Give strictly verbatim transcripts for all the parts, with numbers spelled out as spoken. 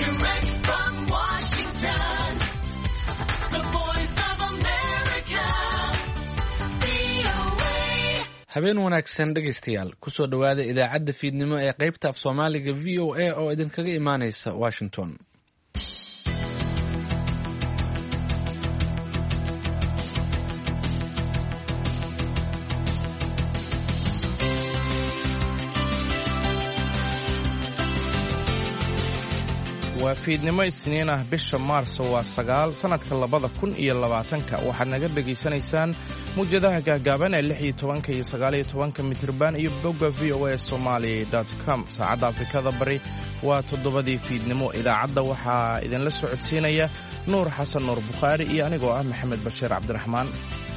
Direct from Washington, the voice of America, V O A. habeen wanaagsan dhegaystayaal kusoo dhowaada idaacadda fiidnimo ee qaybta af soomaaliga v o a oo idinkaga imaanaysa washington. waa fiidnimo isniin ah bisha maarso waa sagaal sannadka labada kun iyo labaatanka waxaad naga dhegaysanaysaan mawjadaha gaagaaban ee lix iyo tobanka iyo sagaal iyo tobanka mitirban iyo bogga v o a somali dot com saacadda afrikada bari waa toddobadii fiidnimo. idaacadda waxaa idinla socodsiinaya nuur xasan nuur bukhaari iyo anigoo ah maxamed bashiir cabdiraxmaan.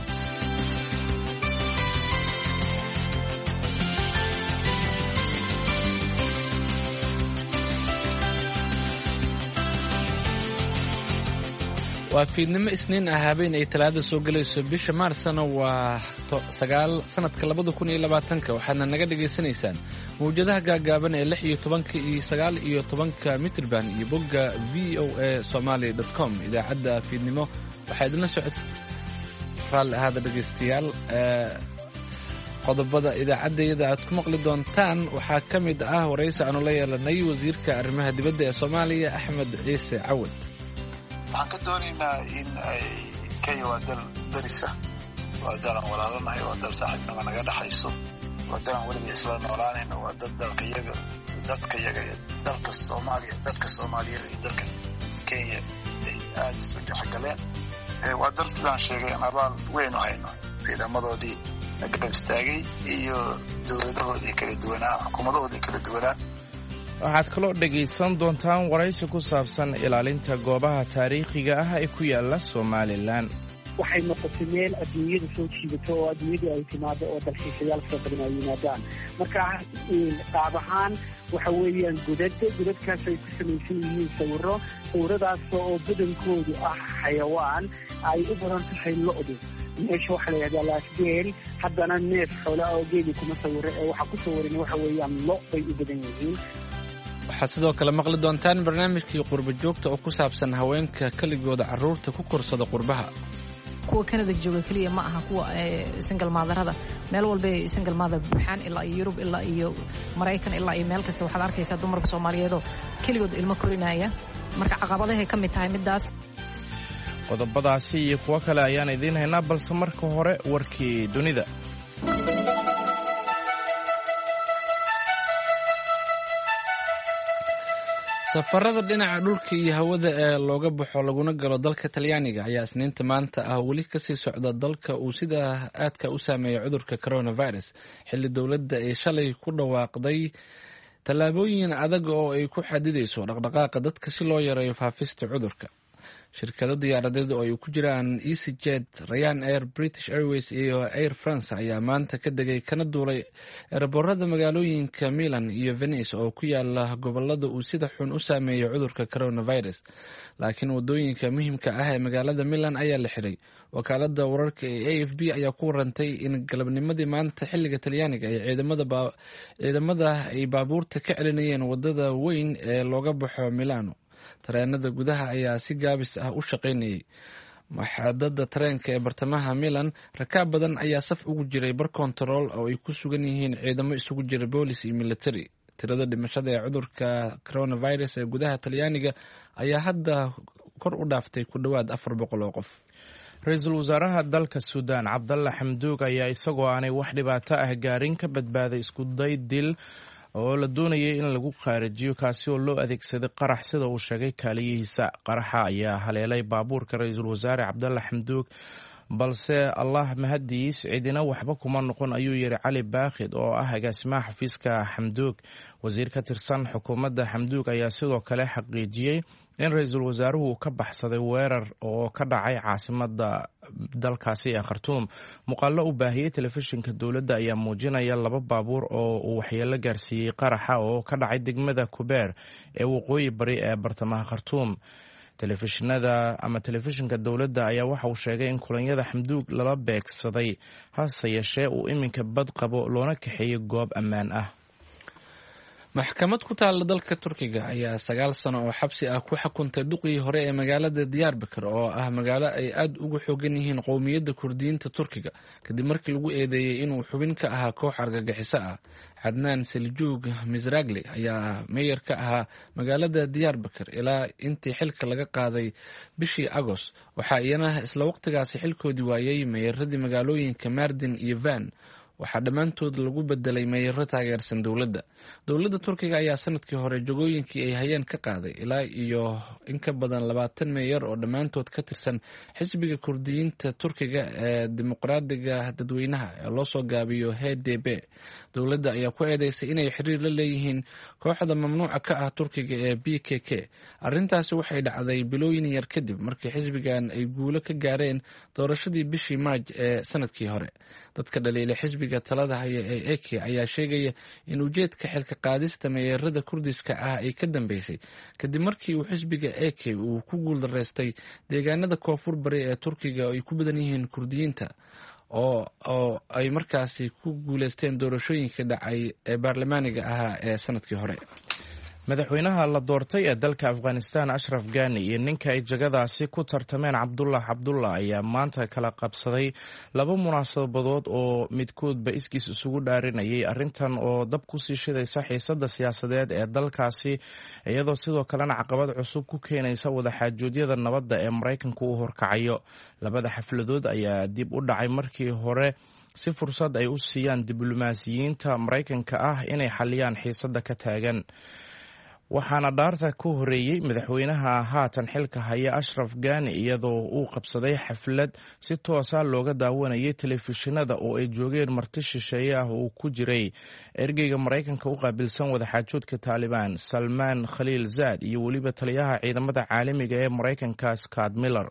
waa fiidnimo isniin ah habeen ay talaada soo gelayso bisha maarsna waa sagaal sanadka labada kun iyo labaatanka waxaadna naga dhegaysanaysaan mawjadaha gaagaaban ee lix iyo tobanka iyo sagaal iyo tobanka mitirban iyo bogga v o a somali dot com. idaacadda fiidnimo waxaa idinla socod raalli ahaada dhegaystayaal. qodobada idaacaddayada aad ku maqli doontaan waxaa ka mid ah waraysi aanu la yeelanay wasiirka arrimaha dibadda ee soomaaliya axmed ciise cawad. waxaan ka doonaynaa in ay kenya waa dal darisa, waa dalan walaalanahay, waa dal saaxiibnima naga dhexayso, waa dalan weliba isla noolaanayno, waa dad dalkayaga dadkayaga dalka soomaaliya dadka soomaaliyeed iyo dalka kenya ay aada isu dhexgaleen. waa dal sidaan sheegay aan abaal weyn u hayno ciidamadoodii garab istaagay iyo dowladahoodii kala duwanaa xukuumadahoodii kala duwanaa. waxaad kaloo dhegaysan doontaan waraysi ku saabsan ilaalinta goobaha taariikhiga ah ee ku yaala somalilan. waxay noqotay meel adduunyada soo jiidato oo adduunyadii ay timaado oo dalxiisayaal fara badan ay yimaadaan. marka qaab ahaan waxa weeyaan godad godadkaas ay ku samaysan yihiin sawiro sawiradaas oo badankoodu ah xayawaan ay u badan tahay lo-du. meesha waxaa la yidhahdaa laasgeel, haddana neef xoolaa oo geeli kuma sawiro ee waxaa ku sawiran waxa weeyaan lo bay u badan yihiin. waxaad sidoo kale maqli doontaan barnaamijkii qurba joogta oo ku saabsan haweenka keligooda carruurta ku korsada qurbaha. kuwa kanada jooga keliya ma aha kuwa single maadarada, meel walba single maadar buuxaan ilaa iyo yurub ilaa iyo maraykan ilaa iyo meel kasta waxaad arkaysaa dumarka soomaaliyeedoo keligood ilmo korinaya. marka caqabadahay ka mid tahay middaas. qodobadaasi iyo kuwo kale ayaan idiin haynaa, balse marka hore warkii dunida. safarada dhinaca dhulka iyo hawada ee looga baxo laguna galo dalka talyaaniga ayaa isniinta maanta ah weli kasii socda dalka uu sida aadka u saameeya cudurka coronavirus, xilli dowladda ay shalay ku dhawaaqday tallaabooyin adag oo ay ku xadidayso dhaqdhaqaaqa dadka si loo yareeyo faafista cudurka. shirkado diyaaradeed oo ay ku jiraan easyjet, Ryan Air, British Airways iyo Air France ayaa maanta ka degay kana duulay eeraboorada magaalooyinka Milan iyo Venice oo ku yaala gobolada uu sida xun u saameeyo cudurka coronavirus. laakiin wadooyinka muhiimka ah ee magaalada Milan ayaa la xiray. wakaalada wararka ee A F B ayaa ku warantay in galabnimadii maanta xilliga Talyaaniga ay ciidamada ciidamada ay baabuurta ka celinayeen wadada weyn ee looga baxo Milano. tareenada gudaha ayaa si gaabis ah u shaqaynayay. maxadada tareenka ee bartamaha Milan rakaab badan ayaa saf ugu jiray bar kontarool oo ay ku sugan yihiin ciidamo isugu jira boolis iyo military. tirada dhimashada ee cudurka coronavirus ee gudaha Talyaaniga ayaa hadda kor u dhaaftay ku dhowaad afar boqol oo qof. ra-iisul wasaaraha dalka suudaan cabdalla xamduug ayaa isagoo aanay wax dhibaato ah gaarin ka badbaaday iskuday dil oo la doonayay in lagu qaarijiyo, kaasi oo loo adeegsaday qarax sida uu sheegay kaaliyihiisa. qaraxa ayaa haleelay baabuurka ra-iisul wasaare cabdalla xamduug, balse allah mahadiis cidina waxba kuma noqon, ayuu yidhi cali baakhid oo ah agaasimaha xafiiska xamduug. wasiir ka tirsan xukuumadda xamduug ayaa sidoo kale xaqiijiyey in ra-iisul wasaaruhu ka baxsaday weerar oo ka dhacay caasimada dalkaasi ee khartuum. muuqaallo u baahiyey telefishinka dowladda ayaa muujinaya laba baabuur oo uu waxyeelo gaarsiiyey qaraxa oo ka dhacay degmada kubeer ee waqooyi bari ee bartamaha khartuum. telefishinada ama telefishinka dowladda ayaa waxa uu sheegay in kulanyada xamduug lala beegsaday, hase yeeshee uu iminka bad qabo loona kaxeeyey goob ammaan ah. maxkamad ku taalla dalka turkiga ayaa sagaal sano oo xabsi ah ku xukuntay duqii hore ee magaalada diyaarbakar oo ah magaalo ay aad uga xoogan yihiin qowmiyadda kurdiyiinta turkiga kadib markii lagu eedeeyey inuu xubin ka ahaa koox argagixiso ah. cadnaan seljuug misragli ayaa meeyar ka ahaa magaalada diyaarbakar ilaa intii xilka laga qaaday bishii agoost. waxaa iyana isla waqtigaasi xilkoodii waayey meeyaradii magaalooyinka mardin iyo van. waxaa dhammaantood lagu bedelay meeyaro taageersan dowladda. dowladda turkiga ayaa sanadkii hore jagooyinkii ay hayeen ka qaaday ilaa iyo in ka badan labaatan meeyar oo dhammaantood ka tirsan xisbiga kurdiyiinta turkiga ee dimuqraadiga dadweynaha ee loo soo gaabiyo h d b. dowladda ayaa ku eedeysay inay xiriir la leeyihiin kooxda mamnuuca ka ah turkiga ee b k k. arrintaasi waxay dhacday bilooyin yar kadib markii xisbigan ay guulo ka gaareen doorashadii bishii maaj ee sanadkii hore. dadka dhaliila xisbiga talada haya ee eke ayaa sheegaya in ujeedka xilka qaadista meeyarada kurdiska ah ay ka dambeysay kadib markii uu xisbiga eke uu ku guuldareystay deegaanada koonfur bari ee turkiga oo ay ku badan yihiin kurdiyiinta oo oo ay markaasi ku guuleysteen doorashooyinka dhacay ee baarlamaaniga ahaa ee sanadkii hore. madaxweynaha la doortay ee dalka afghanistan ashraf ghani iyo ninka ay jagadaasi ku tartameen cabdullah cabdullah ayaa maanta kala qabsaday laba munaasabadood oo midkoodba iskiis isugu dhaarinayay arrintan oo dab kusii shidaysa xiisada siyaasadeed ee dalkaasi iyadoo sidoo kalena caqabad cusub ku keenaysa wadaxaajoodyada nabadda ee maraykanku u horkacayo. labada xafladood ayaa dib u dhacay markii hore si fursad ay u siiyaan diblomaasiyiinta maraykanka ah inay xaliyaan xiisada ka taagan. waxaana dhaarta ku horeeyey madaxweynaha haatan xilka haya ashraf ghani iyadoo uu qabsaday xaflad si toosa looga daawanayay telefishinada oo ay joogeen marti shisheeye ah uu ku jiray ergeyga maraykanka u qaabilsan wadaxaajoodka taalibaan salmaan khaliil zaad iyo weliba taliyaha ciidamada caalamiga ee maraykanka scott miller.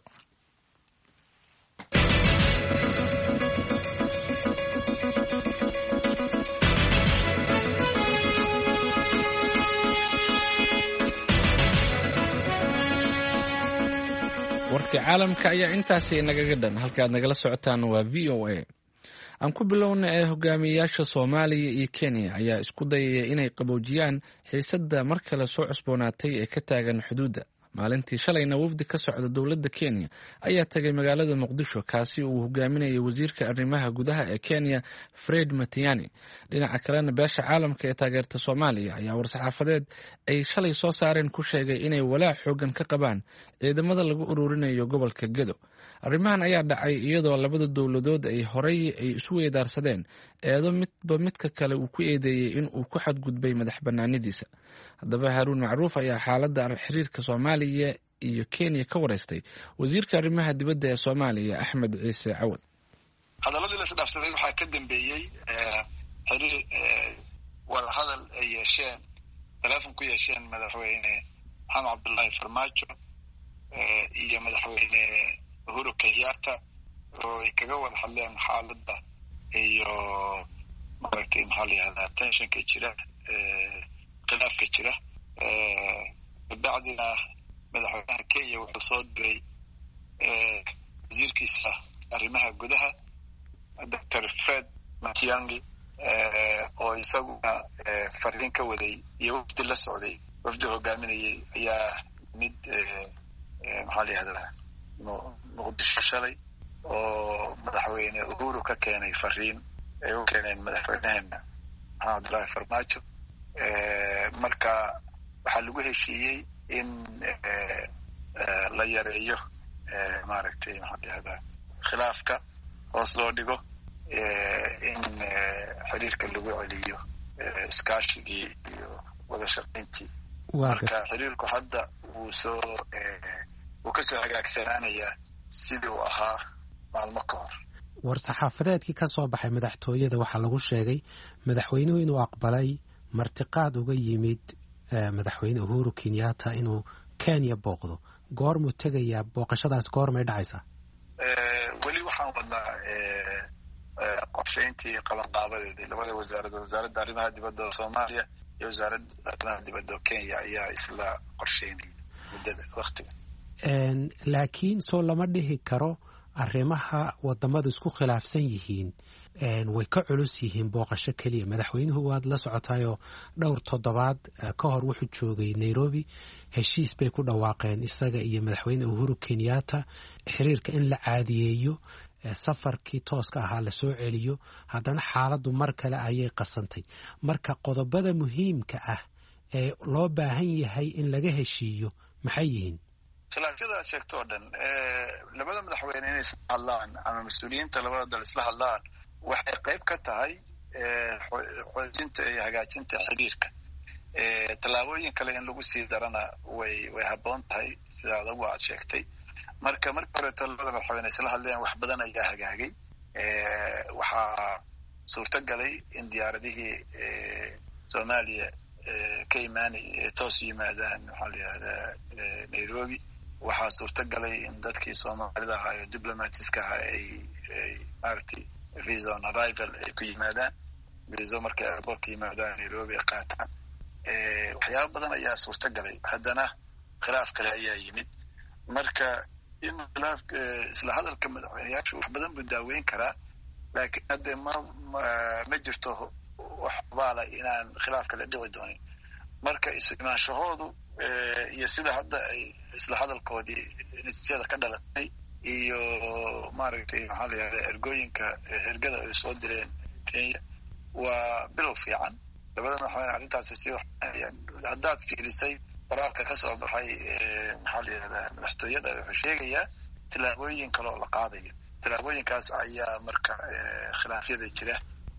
warkii caalamka ayaa intaasi nagaga dhan. halkaad nagala socotaan waa v o a. aan ku bilowna ee hogaamiyayaasha soomaaliya iyo kenya ayaa isku dayaya inay qaboojiyaan xiisadda mar kale soo cusboonaatay ee ka taagan xuduudda. maalintii shalayna wafdi ka socda dowladda kenya ayaa tagay magaalada muqdisho kaasi uu hogaaminayay wasiirka arrimaha gudaha ee kenya fred matiani. dhinaca kalena beesha caalamka ee taageerta soomaaliya ayaa war-saxaafadeed ay shalay soo saareen ku sheegay inay walaac xoogan ka qabaan ciidamada lagu ururinayo gobolka gedo. arrimahan ayaa dhacay iyadoo labada dowladood ay horey ay isu weydaarsadeen eedo midba midka kale uu ku eedeeyey in uu ku xadgudbay madax banaanidiisa. haddaba haaruun macruuf ayaa xaaladda xiriirka soomaaliya iyo kenya ka wareystay wasiirka arrimaha dibadda ee soomaaliya axmed ciise cawad. hadaladii lasdhaafsaday waxaa ka dambeeyey xiriir wadahadal ay yeesheen teleefon ku yeesheen madaxweyne maxamed cabdullaahi farmaajo iyo madaxweyne uhuru kenyatta oo ay kaga wada hadleen xaaladda iyo maaragtay maxaa la yihahdaa tensionka jira khilaafka jira. kabacdina madaxweynaha kenya wuxuu soo diray wasiirkiisa arrimaha gudaha doctor fred matiang'i oo isaguna fariin ka waday iyo wafdi la socday wafdi hogaaminayay ayaa mid maxaa la yihahdaa muqdisho shalay oo madaxweyne uhuru ka keenay fariin ay u keeneen madaxweyneheena maxamed cabdullaahi farmaajo. marka waxaa lagu heshiiyey in la yareeyo maaragtay maxaa la yihahdaa khilaafka hoos loo dhigo in xiriirka lagu celiyo iskaashigii iyo wada shaqayntii. marka xiriirku hadda wuu soo wuu kasoo hagaagsanaanayaa sidii uu ahaa maalmo ka hor. war-saxaafadeedkii ka soo baxay madaxtooyada waxaa lagu sheegay madaxweynuhu inuu aqbalay martiqaad uga yimid madaxweyne uhuru kenyatta inuu kenya booqdo. goormuu tegayaa booqashadaas goormay dhacaysaa? weli waxaan wadnaa qorshayntii qabanqaabadeedii labada wasaaradood wasaaradda arrimaha dibadda oo soomaaliya iyo wasaaradda arrimaha dibadda oo kenya ayaa isla qorsheynaya muddada waktiga. laakiin soo lama dhihi karo arrimaha wadamadu isku khilaafsan yihiin way ka culus yihiin booqasho keliya. madaxweynuhu waad la socotayoo dhowr toddobaad ka hor wuxuu joogay nairobi, heshiis bay ku dhawaaqeen isaga iyo madaxweyne uhuru kenyatta xiriirka in la caadiyeeyo, safarkii tooska ahaa la soo celiyo. haddana xaaladdu mar kale ayay qasantay. marka qodobada muhiimka ah ee loo baahan yahay in laga heshiiyo maxay yihiin? khilaafyada sheegto oo dhan labada madaxweyne inay isla hadlaan ama mas-uuliyiinta labada dal isla hadlaan waxay qayb ka tahay xoojinta iyo hagaajinta xiriirka. tallaabooyin kale in lagu sii darana way way habboon tahay sida adagu aad sheegtay. marka marka horeeto labada madaxweyne isla hadleen wax badan ayaa hagaagay. waxaa suurto galay in diyaaradihii soomaaliya ka imaanay ee toos yimaadaan maxaa la yidhahdaa nairobi. waxaa suurto galay in dadkii soomaalida ahaa iyo diplomatiska ahaa ay ay maaragtay visa on arrival ay ku yimaadaan, visa markay airportka yimaadaan nairobi ay qaataan. waxyaaba badan ayaa suurto galay. haddana khilaaf kale ayaa yimid. marka in khilaaf isla hadalka madaxweyneyaashu wax badan buu daaweyn karaa, laakiin hadde ma ma jirto wax baala inaan khilaaf kale dhici doonin. marka isu imaanshahoodu iyo sida hadda ay isla hadalkoodii natiijada ka dhalatay iyo maaragtay maxaa la yihahda ergooyinka ergada ay soo direen kenya waa bilow fiican. labada madaxweyne arrintaasi si haddaad fiirisay qoraalka ka soo baxay maxaa la yihahdaa madaxtooyada wuxuu sheegayaa tillaabooyin kale oo la qaadayo. tillaabooyinkaas ayaa marka khilaafyada jira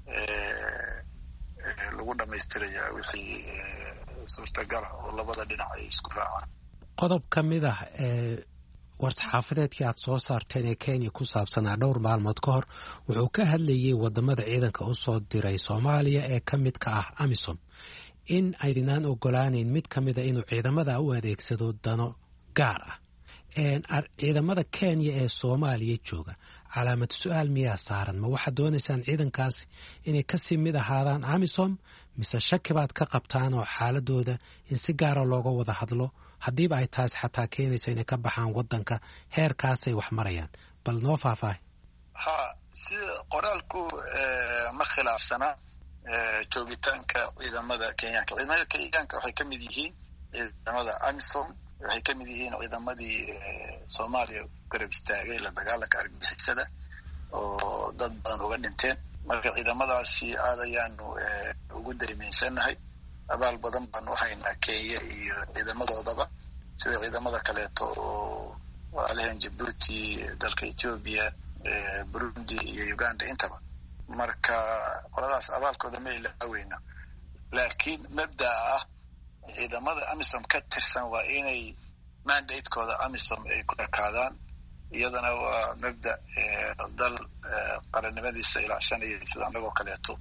lagu dhamaystiraya wixii suurtagala oo labada dhinac ay isku raacaan. qodob ka mid ah ee war-saxaafadeedkii aad soo saarteen ee kenya ku saabsanaa dhowr maalmood ka hor wuxuu ka hadlayay wadamada ciidanka u soo diray soomaaliya ee ka mid ka ah amisom in aydinaan ogolaaneyn mid ka mida inuu ciidamada u adeegsado dano gaar ah. ciidamada kenya ee soomaaliya jooga calaamad su-aal miyaa saaran? ma waxaad doonaysaan ciidankaasi inay kasii mid ahaadaan amisom, mise shaki baad ka qabtaan oo xaaladooda in si gaara looga wada hadlo haddiiba ay taasi xataa keenayso inay ka baxaan wadanka heerkaasay wax marayaan? bal noo faahfaahay. ha sida qoraalku ma khilaafsana joogitaanka ciidamada kenyaanka. ciidamada kenyaanka waxay ka mid yihiin ciidamada amisom, waxay ka mid yihiin ciidamadii soomaaliya garab istaagay la dagaalanka argagixisada oo dad badan uga dhinteen. marka ciidamadaasi aad ayaanu ugu daymaynsanahay. abaal badan baanu haynaa kenya iyo ciidamadoodaba, sida ciidamada kaleeto oo walaalahan jabuuti, dalka ethiopia, burundi iyo uganda intaba. marka qoladaas abaalkooda ma ilaaweyno, laakiin mabdaa ah ciidamada amisom ka tirsan waa inay mandatekooda amisom ay ku ekaadaan. iyadana waa mabda dal qarannimadiisa ilaashanaya sida anagoo kaleeto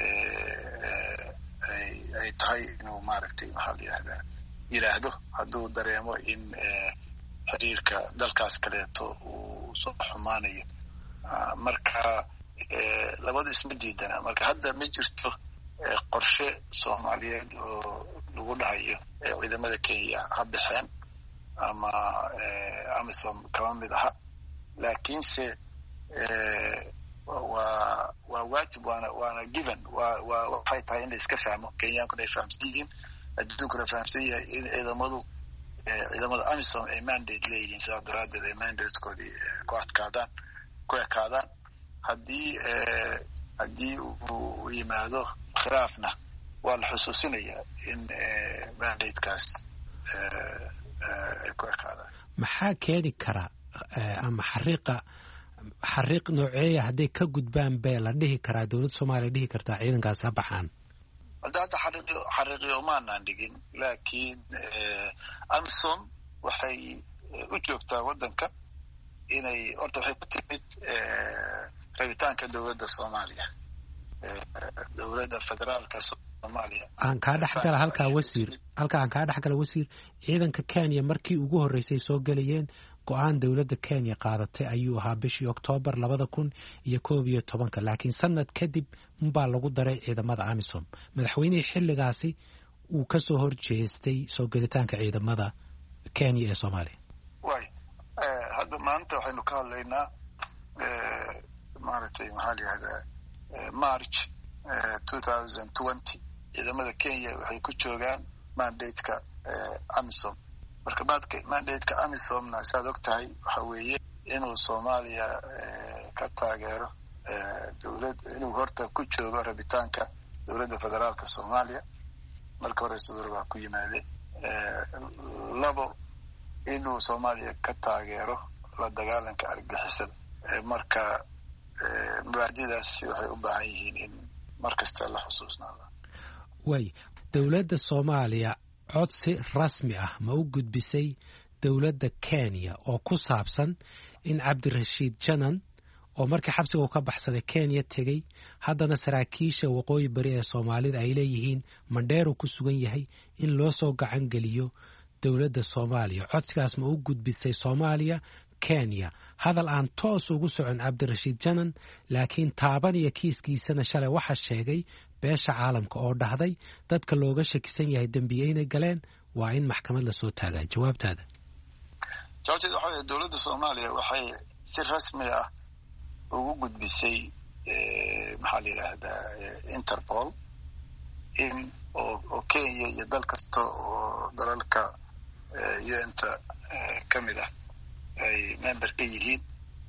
ay tahay inuu maaragtay maxaa la yihahdaa yidhaahdo hadduu dareemo in xiriirka dalkaas kaleeto uu soo xumaanayo. marka labada isma diidana. marka hadda ma jirto qorshe soomaaliyeed oo lagu dhahayo ciidamada kenya ha baxeen ama amisom kama mid aha, laakiinse waa waa waajib waana waana given waa waa waxay tahay in la iska fahmo. kenyaankuna ay fahamsan yihiin, adduunkuna fahamsan yahay in ciidamadu ciidamada amisom ay mandate leeyihiin. sidaas daraaddeed ay mandatekoodii ku adkaadaan ku ekaadaan. haddii haddii uu yimaado khilaafna waa la xusuusinayaa in mandatekaas ay ku ekaadaan. maxaa keeni kara ama xariiqa xariiq nooceeya hadday ka gudbaan bee la dhihi karaa dowladda soomaaliya dhihi kartaa ciidankaas ha baxaan? hadda hadda xariiqyo xariiqyo umaanaan dhigin, laakiin amisom waxay u joogtaa waddanka inay horta waxay ku timid rabitaanka dowladda soomaaliya, dowladda federaalka soomaaliya. aan kaa dhexgala halkaa wasiir halka aan kaa dhexgala wasiir ciidanka kenya markii ugu horreysay soo gelayeen go-aan dowladda kenya qaadatay ayuu ahaa bishii oktoobar labada kun iyo koob iyo tobanka, laakiin sanad kadib unbaa lagu daray ciidamada amisom. madaxweynihii xilligaasi uu ka soo horjeestay soo gelitaanka ciidamada kenya ee soomaaliya. way hadda maanta waxaynu ka hadlaynaa maaragtay maxaa la yihahdaa march two thousand twenty ciidamada Kenya waxay ku joogaan mandate-ka amisom marka baadka mandate-ka amisomna saad og tahay waxa weeye inuu Soomaaliya ka taageero dowlad inuu horta ku joogo rabitaanka dowladda federaalka Soomaaliya marka hore sidoo waa ku yimaade labo inuu Soomaaliya ka taageero la dagaalanka argagixisada marka mubaadidaas waxay u baahan yihiin in markasta la xusuusnaado. way dowladda Soomaaliya codsi rasmi ah ma u gudbisay dowladda Kenya oo ku saabsan in Cabdirashiid Janan oo markii xabsiga uu ka baxsaday Kenya tegay haddana saraakiisha waqooyi bari ee Soomaalida ay leeyihiin Mandheero ku sugan yahay in loo soo gacan geliyo dowladda Soomaaliya codsigaas ma u gudbisay Soomaaliya Kenya hadal aan toos ugu socon Cabdirashiid Janan laakiin taaban iyo kiiskiisana shalay waxa sheegay beesha caalamka oo dhahday dadka looga shakisan yahay dambiye inay galeen waa in maxkamad la soo taagaa jawaabtaada. jawaabteedu waxa weeye dowladda Soomaaliya waxay si rasmi ah ugu gudbisay maxaa la yiraahdaa Interpol in oo Kenya iyo dal kasta oo dalalka U N-ta ka mid ah ay member ka yihiin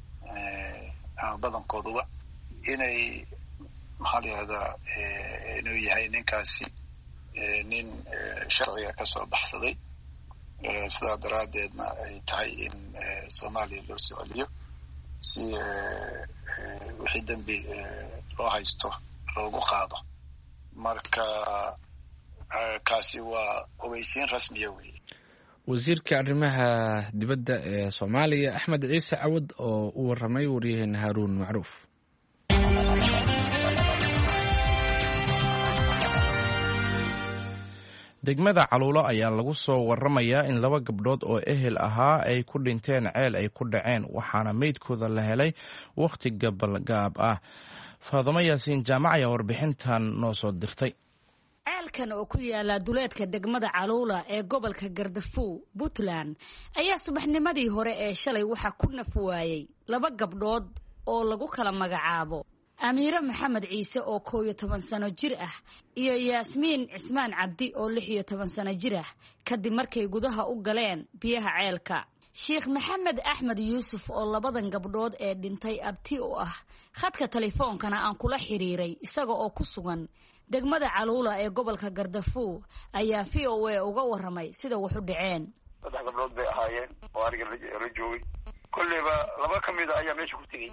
ama badankooduba inay maxaa la yihahdaa inuu yahay ninkaasi nin sharciga ka soo baxsaday sidaa daraaddeedna ay tahay in Soomaaliya loo soo celiyo si wixii dambi loo haysto loogu qaado marka kaasi waa ogeysiin rasmiya weeye. wasiirka arrimaha dibadda ee Soomaaliya Axmed Ciise Cawad oo u waramay wariyaheen Haruun Macruuf. degmada Caluulo ayaa lagu soo waramayaa in laba gabdhood oo ehel ahaa ay ku dhinteen ceel ay ku dhaceen waxaana meydkooda la helay waqti gabalgaab ah. Faadimo Yaasiin Jaamac ayaa warbixintan noo soo dirtay. ceelkan oo ku yaala duleedka degmada Caluulo ee gobolka Gardafuw Puntland ayaa subaxnimadii hore ee shalay waxa ku naf waayay laba gabdhood oo lagu kala magacaabo Amiira Maxamed Ciise oo kow iyo toban sano jir ah iyo Yaasmiin Cismaan Cabdi oo lix iyo toban sano jir ah kadib markay gudaha u galeen biyaha ceelka. Sheekh Maxamed Axmed Yuusuf oo labadan gabdhood ee dhintay abti u ah khadka telefoonkana aan kula xiriiray isaga oo ku sugan degmada Caluulo ee gobolka Gardafuw ayaa V O A uga waramay sida wax u dhaceen. saddex gabdhood bay ahaayeen oo ariga la joogay kulliba laba ka mid ah ayaa meesha ku tegey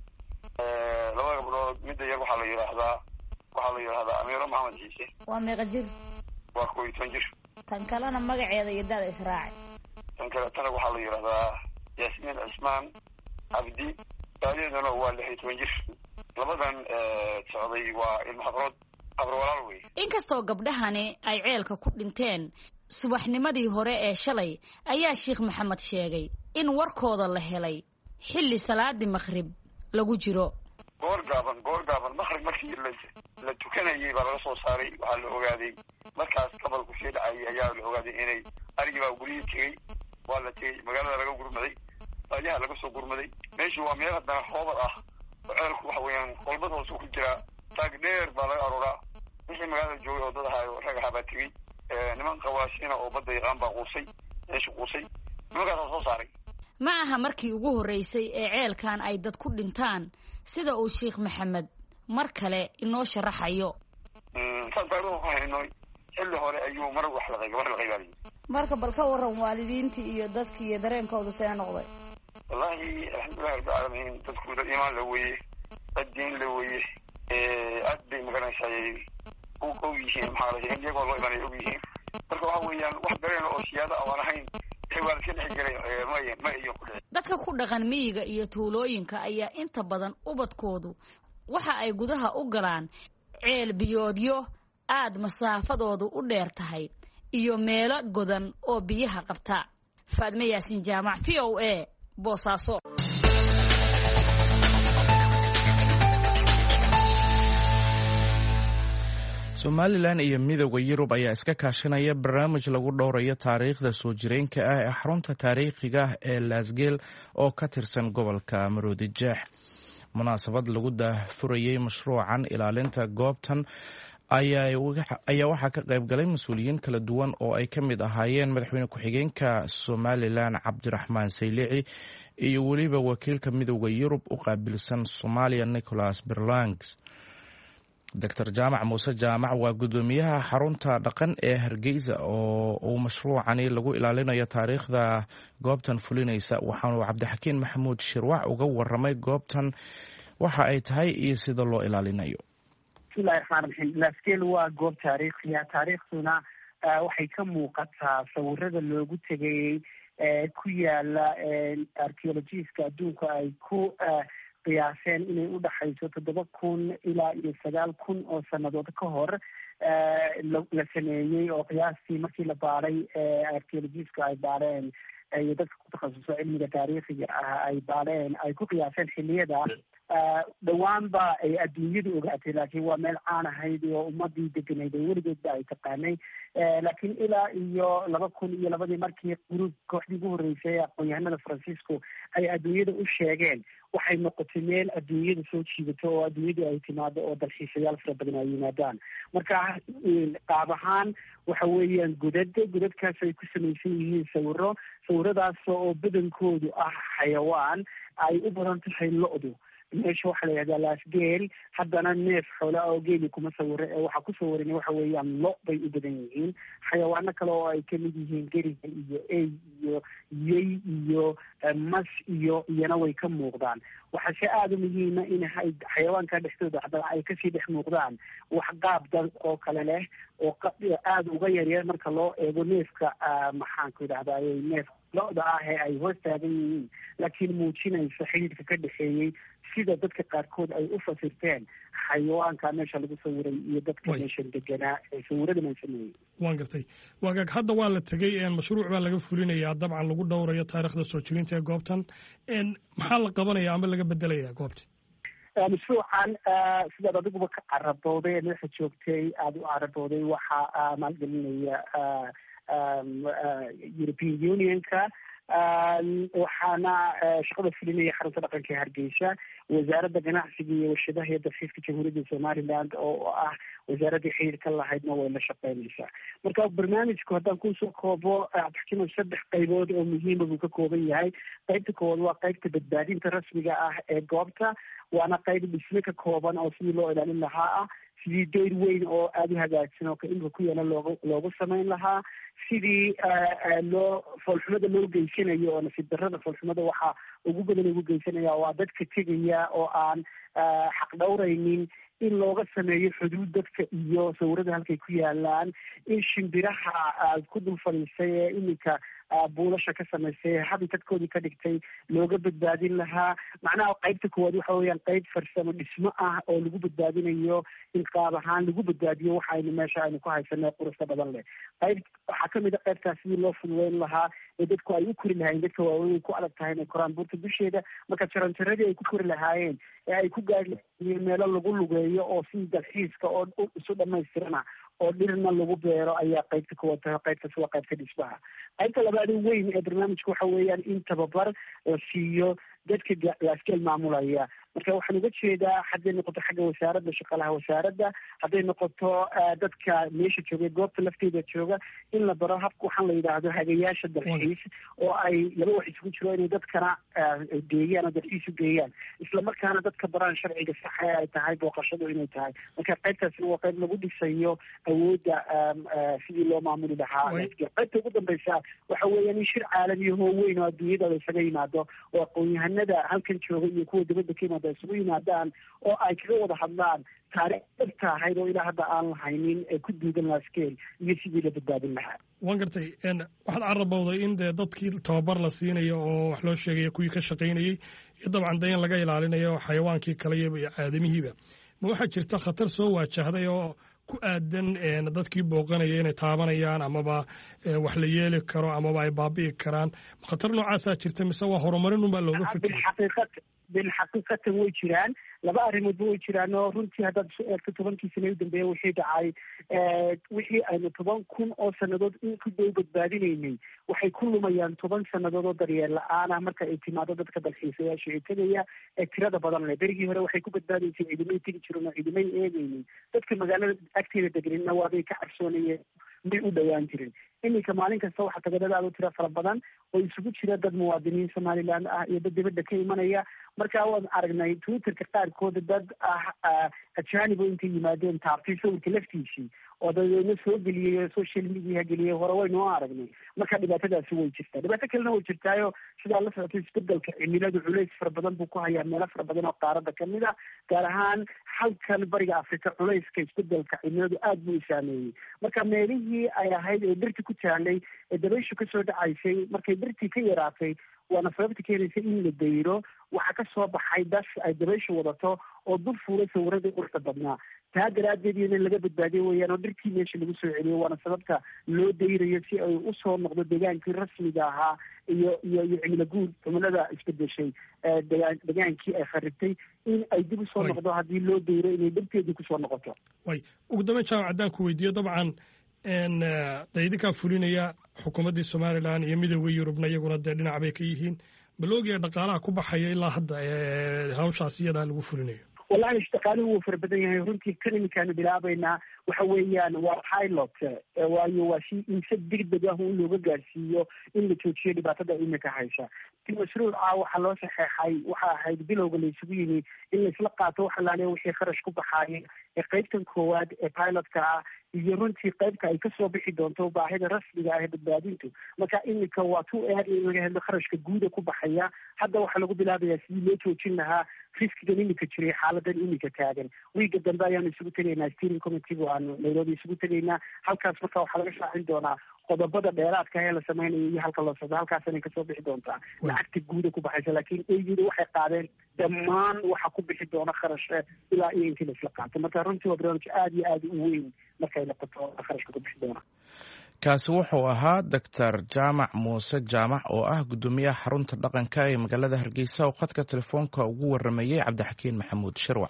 laba gabdhood mid yar waxaa la yiraahdaa waxaa la yiraahdaa Amiiro Maxamed Ciise waa meeqa jir waa kow iyo toban jir tan kalena magaceeda iyo da'da israaci tan kale tan waxaa la yiraahdaa Yaasmiin Cismaan Cabdi da'deeduna waa lix iyo toban jir labadan socday waa ilmo habrood habro walaal wey. inkastoo gabdhahani ay ceelka ku dhinteen subaxnimadii hore ee shalay ayaa Sheekh Maxamed sheegay in warkooda la helay xilli salaadii maghrib lagu jiro. goor gaaban goor gaaban maghrib markii la tukanayay baa laga soo saaray waxaa la ogaaday markaas qabalku sii dhacay ayaa la ogaaday inay arigii baa gurigii tegey waa la tegey magaalada laga gurmaday baadiyaha laga soo gurmaday meeshii waa meel haddana hoobad ah oo ceelku waxa weeyaan qolbad hoose ku jira taag dheer baa laga aruuraa wixii magaalada joogay oo dad ahaa rag ahaa baa tegey niman qawaasiina oo badda yaqaan baa quusay meesha quusay nimankaasaa soo saaray. ma aha markii ugu horreysay ee ceelkan ay dad ku dhintaan sida uu Sheekh Maxamed mar kale inoo sharaxayo. santaaro waxayno xilli hore ayuu mar wax la qaybay la qaybay marka bal ka waran waalidiintii iyo dadkii iyo dareenkoodu see noqday. wallahi alxamdulillahi rabbil caalamiin dadku dad iimaan la weeye dad diin la weeye ee aad bay magaranaysaa u og yihiin maxaa la yidhi iyagoo loo imanay og yihiin marka waxa weeyaan wax dareen oo siyaado aan ahayn dadka ku dhaqan miyiga iyo tuulooyinka ayaa inta badan ubadkoodu waxa ay gudaha u galaan ceel biyoodyo aad masaafadoodu u dheer tahay iyo meelo godan oo biyaha qabta. Faadimo Yaasiin Jaamac V O A Boosaaso. Somalilan iyo midowga Yurub ayaa iska kaashanaya barnaamij lagu dhowrayo taariikhda soo jireenka ah ee xarunta taariikhiga ah ee Laasgeel oo ka tirsan gobolka Maroodijeex. munaasabad lagu daahfurayey mashruucan ilaalinta goobtan ayaa waxaa ka qayb galay mas-uuliyiin kala duwan oo ay ka mid ahaayeen madaxweyne ku-xigeenka somalilan cabdiraxmaan saylici iyo weliba wakiilka midowda yurub u qaabilsan soomaaliya nicholas berlangs. doctor jaamac muuse jaamac waa guddoomiyaha xarunta dhaqan ee hargeysa oo uu mashruucani lagu ilaalinayo taariikhda goobtan fulinaysa, waxaanu cabdixakiin maxamuud shirwac uga waramay goobtan waxa ay tahay iyo sida loo ilaalinayo. bismillahi raxmaan raxiim. laasgeel waa goob taariikhiya. taariikhduna waxay ka muuqataa sawirada loogu tegayey ku yaala archaeologiska adduunka ay ku qiyaaseen inay u dhaxayso toddoba kun ilaa iyo sagaal kun oo sanadood ka hor la sameeyey, oo qiyaastii markii la baaray archaeologiska ay baareen iyo dadka ku takhasuso cilmiga taariikhiga ah ay baareen ay ku qiyaaseen xiliyada dhawaanba ay adduunyadu ogaatay, laakiin waa meel caan ahayd oo ummadii deganayd oo weligeedba ay taqaanay. laakiin ilaa iyo laba kun iyo labadii markii gruub kooxdii ugu horreysay ee aqoon-yahanada faransiisku ay adduunyada u sheegeen, waxay noqotay meel adduunyada soo jiidato oo adduunyadu ay timaado oo dalxiisayaal fara badan ay yimaadaan. marka qaab ahaan waxa weeyaan godad godadkaas ay ku samaysan yihiin sawiro sawiradaas oo badankoodu ah xayawaan ay u badan tahay lo-du. meesha waxaa la yihahdaa laasgeel, haddana neef xoola oo geeli kuma sawiro ee waxaa ku sawiran waxa weeyaan lo bay u badan yihiin. xayawaano kale oo ay kamid yihiin geriga iyo ey iyo yey iyo mas iyo iyana way ka muuqdaan. waxaase aada u muhiima in xayawaanka dhexdooda haddana ay kasii dhex muuqdaan wax qaab dad oo kale leh oo aada uga yaryar marka loo eego neefka maxaanku idhahdaa neef lo-da ah ee ay hoos taagan yihiin, laakiin muujinaysa xidhiidhka ka dhexeeyey sida dadka qaarkood ay u fasirteen xayawaanka meesha lagu sawiray iyo dadka meeshan deganaa ee sawiradan ay sameeyey. waan gartay. waagaag hadda waa la tegey, mashruuc baa laga fulinayaa, dabcan lagu dhowrayo taariikhda soo jirinta ee goobtan. maxaa la qabanaya ama laga bedelaya goobta? mashruucan sidaad adiguba ka carabooday ee meesha joogtay aada u carabooday waxaa maalgelinaya European Unionka, waxaana shaqada fulinaya xarunta dhaqanka ee hargeysa, wasaaradda ganacsiga iyo warshadaha iyo dalxiiska jamhuuriyadda somaliland oo ah wasaaradii xiriirka lahaydna way la shaqeynaysaa. marka barnaamijku haddaan kusoo koobo taxkiima saddex qaybood oo muhiima buu ka kooban yahay. qaybta koowaad waa qaybta badbaadinta rasmiga ah ee goobta, waana qayb dhisme ka kooban oo sidii loo ilaalin lahaa ah, sidii deyr weyn oo aada u hagaagsan oo kaimka ku yaala loogu loogu samayn lahaa, sidii loo foolxumada loo geysanayo oo nasiib darrada foolxumada waxaa ugu badan ugu geysanaya waa dadka tegaya oo aan xaq dhowraynin, in looga sameeyo xuduud dadka iyo sawirada halkay ku yaalaan, in shimbiraha ku dul fadhiisay ee iminka buulasha ka samaysay habitadkoodii ka dhigtay looga badbaadin lahaa. macnaha qaybta koowaad waxa weeyaan qayb farsamo dhismo ah oo lagu badbaadinayo in qaab ahaan lagu badbaadiyo waxa aynu meesha aynu ku haysanay qurusta badan leh. qayb waxaa kamid a qaybtaas sidii loo fududeyn lahaa ee dadku ay u kori lahaayeen, dadka waaweyn ku adag tahay inay koraan buurta dusheeda, marka jaranjaradii ay ku kori lahaayeen ee ay ku gaari lahaayeen meelo lagu lugeeyo oo sidii dalxiiska oo isu dhamaystirana oo dhirna lagu beero ayaa qaybta koowaad tahay. qaybtaas waa qaybta dhismaha. qaybta labaad weyn ee barnaamijka waxa weeyaan in tababar la siiyo dadka laasgeel maamulaya. marka waxaan uga jeedaa hadday noqoto xagga wasaaradda shaqalaha wasaaradda, hadday noqoto dadka meesha jooga goobta lafteeda jooga, in la baro habka waxaan la yidhaahdo hagayaasha dalxiis oo ay laba wax isugu jiro inay dadkana geeyaan oo dalxiis u geeyaan, isla markaana dadka baraan sharciga saxa ee ay tahay booqashadu inay tahay. marka qaybtaasina waa qayb lagu dhisayo awoodda sidii loo maamuli lahaa. qaybta ugu dambeysa waxa weeyaan in shir caalamiya hoo weyn oo adduunyada la isaga yimaado oo aqoon-yahanada halkan jooga iyo kuwa dibadda ka yimaada isugu yimaadaan oo ay kaga wada hadlaan taariikh dhabta ahayd oo ilaa hadda aan lahaynin ee ku duugan laasgeel iyo sidii la badbaadin lahaa. waan gartay. waxaad carabowday in dee dadkii tababar la siinayo oo wax loo sheegaya kuwii ka shaqaynayey iyo dabcan de in laga ilaalinayo xayawaankii kale iyo aadamihiiba. ma waxaa jirta khatar soo waajahday oo ku aadan dadkii booqanaya inay taabanayaan amaba wax la yeeli karo amaba ay baabi'i karaan? khatar noocaasaa jirta mise waa horumarin unbaa looga fikray? xaqiiqad ben xaqiiqatan way jiraan laba arrimoodba way jiraan oo runtii haddaad isu eegto tobankii sane u dambeeya wixii dhacay wixii aynu toban kun oo sannadood in ku dhow badbaadinaynay waxay ku lumayaan toban sannadood oo daryeel la-aan ah marka ay timaado dadka dalxiisayaasha ee tegaya ee tirada badan leh berigii hore waxay ku badbaadaysay ciidamay tegi jiren oo ciidamay eegaynin dadka magaalada agteeda deganina waabay ka cabsoonayeen may u dhawaan jirin iminka maalin kasta waxaa tagadadaada u tira fara badan oo isugu jira dad muwaadiniin somaliland ah iyo dad dibadda ka imanaya markaa waan aragnay twitterka qaarkooda dad ah ajaanibo intay yimaadeen taabtay sawirka laftiisii oo dadeedna soo geliyey social media geliyey hore waynoo aragnay marka dhibaatadaasi way jirtaa dhibaato kalena way jirtaayo sidaa la socotay isbedelka cimiladu culays fara badan buu ku hayaa meelo fara badan oo qaarada kamid a gaar ahaan halkan bariga africa culayska isbedelka cimiladu aada buu isaameeyey marka meelihii ay ahayd ee dhirti ku taalay ee dabayshu kasoo dhacaysay markay dhirtii ka yaraatay waana sababta keenaysa in la dayro waxaa kasoo baxay das ay dabayshu wadato oo dul fuulay sawirada quruxda badnaa taa daraaddeed in laga badbaadiyo weyaan oo dhirtii meesha lagu soo celiyo waana sababta loo dayrayo si ay usoo noqdo degaankii rasmiga ahaa iyo iyo iyo cimilo guud cimilada isbedeshay degaan degaankii ay kharibtay in ay dib usoo noqdo haddii loo dayro inay dhirteedii kusoo noqoto way ugu dambeyn jaamac haddaan ku weydiiyo dabcan de idinkaa fulinaya xukuumaddii somalilan iyo midooda yurubna iyaguna dee dhinac bay ka yihiin bal oogaya dhaqaalaha ku baxaya ilaa hadda hawshaas iyadaa lagu fulinayo wallahi shaqaaluhu wuu fara badan yahay runtii kan iminkaanu bilaabaynaa waxa weeyaan waa pilot waayo waa si in si degdeg ah in looga gaarsiiyo in la joojiyo dhibaatada imika haysa mashruuca waxaa loo saxeexay waxa ahayd bilowga la isugu yimi in laisla qaato waxa laaliya wixii kharash ku baxaayay ee qaybtan koowaad ee pilotka ah iyo runtii qaybta ay kasoo bixi doonto baahida rasmiga ah ee badbaadintu marka imika waa tu aad in laga hadlo kharashka guuda ku baxaya hadda waxaa lagu bilaabayaa sidii loo joojin lahaa riskigan imika jiray xaaladan imika taagan wiiga dambe ayaanu isugu tegaynaa steering committee aanu nairobi isugu tegaynaa halkaas marka waxaa laga shaacin doonaa qodobada dheeraadka ee la sameynayo iyo halka loo socdo halkaasana kasoo bixi doontaa lacagta guuda ku baxaysa laakiin eyida waxay qaadeen dhammaan waxa ku bixi doona kharashe ilaa iyo intii laisla qaato marka runtii waa barnaamij aada iyo aada u weyn markay noqoto kharashka ku bixi doona kaasi wuxuu ahaa doctor jaamac muuse jaamac oo ah guddoomiyaha xarunta dhaqanka ee magaalada hargeysa oo khadka telefoonka ugu waramayey cabdixakiin maxamuud shirwac.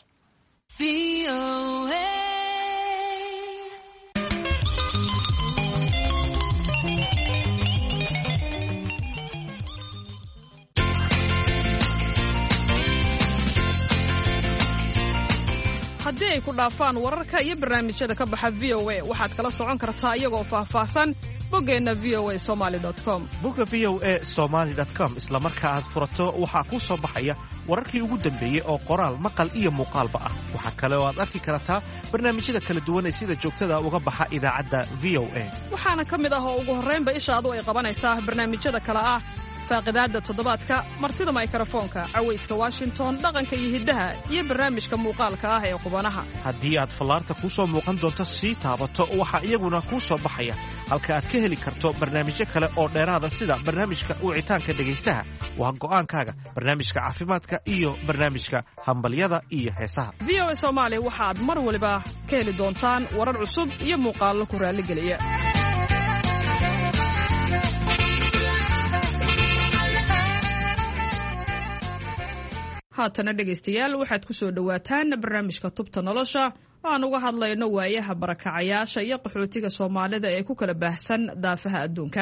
haddii ay ku dhaafaan wararka iyo barnaamijyada ka baxa v o a waxaad kala socon kartaa iyagoo faahfaahsan boggeenna v o a somaali dot com bogga v o a somaali dot com isla marka aad furato waxaa kuu soo baxaya wararkii ugu dambeeyey oo qoraal maqal iyo muuqaalba ah waxaa kale oo aad arki kartaa barnaamijyada kala duwan ee sida joogtada uga baxa idaacadda v o a waxaana ka mid ah oo ugu horraynba ishaadu ay qabanaysaa barnaamijyada kale ah faaqidaadda toddobaadka martida mikrofoonka cawayska washington dhaqanka iyo hiddaha iyo barnaamijka muuqaalka ah ee qubanaha haddii aad fallaarta kuu soo muuqan doonto sii taabato waxaa iyaguna kuu soo baxaya halka aad ka heli karto barnaamijyo kale oo dheeraada sida barnaamijka wicitaanka dhegaystaha waa go'aankaaga barnaamijka caafimaadka iyo barnaamijka hambalyada iyo heesaha v o a soomaali waxaad mar waliba ka heli doontaan warar cusub iyo muuqaallo ku raalligeliya haatana dhegaystayaal waxaad ku soo dhowaataan barnaamijka tubta nolosha oo aan uga hadlayno waayaha barakacayaasha iyo qaxootiga soomaalida ee ku kala baahsan daafaha adduunka.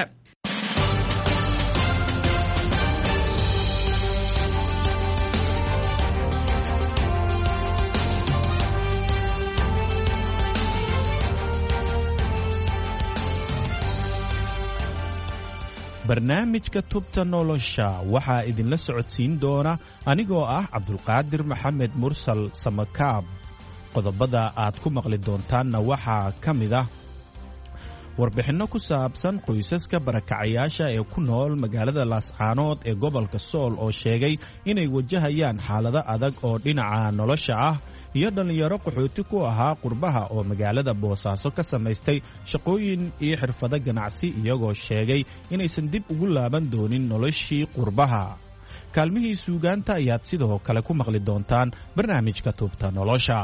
barnaamijka tubta nolosha waxaa idinla socodsiin doona anigoo ah cabdulqaadir maxamed mursal samakaab qodobada aad ku maqli doontaanna waxaa ka mid ah warbixinno ku saabsan qoysaska barakacayaasha ee ku nool magaalada laascaanood ee gobolka sool oo sheegay inay wajahayaan xaalado adag oo dhinaca nolosha ah iyo dhallinyaro qaxooti ku ahaa qurbaha oo magaalada boosaaso ka samaystay shaqooyin iyo xirfado ganacsi iyagoo sheegay inaysan dib ugu laaban doonin noloshii qurbaha kaalmihii suugaanta ayaad sidoo kale ku maqli doontaan barnaamijka tubta nolosha.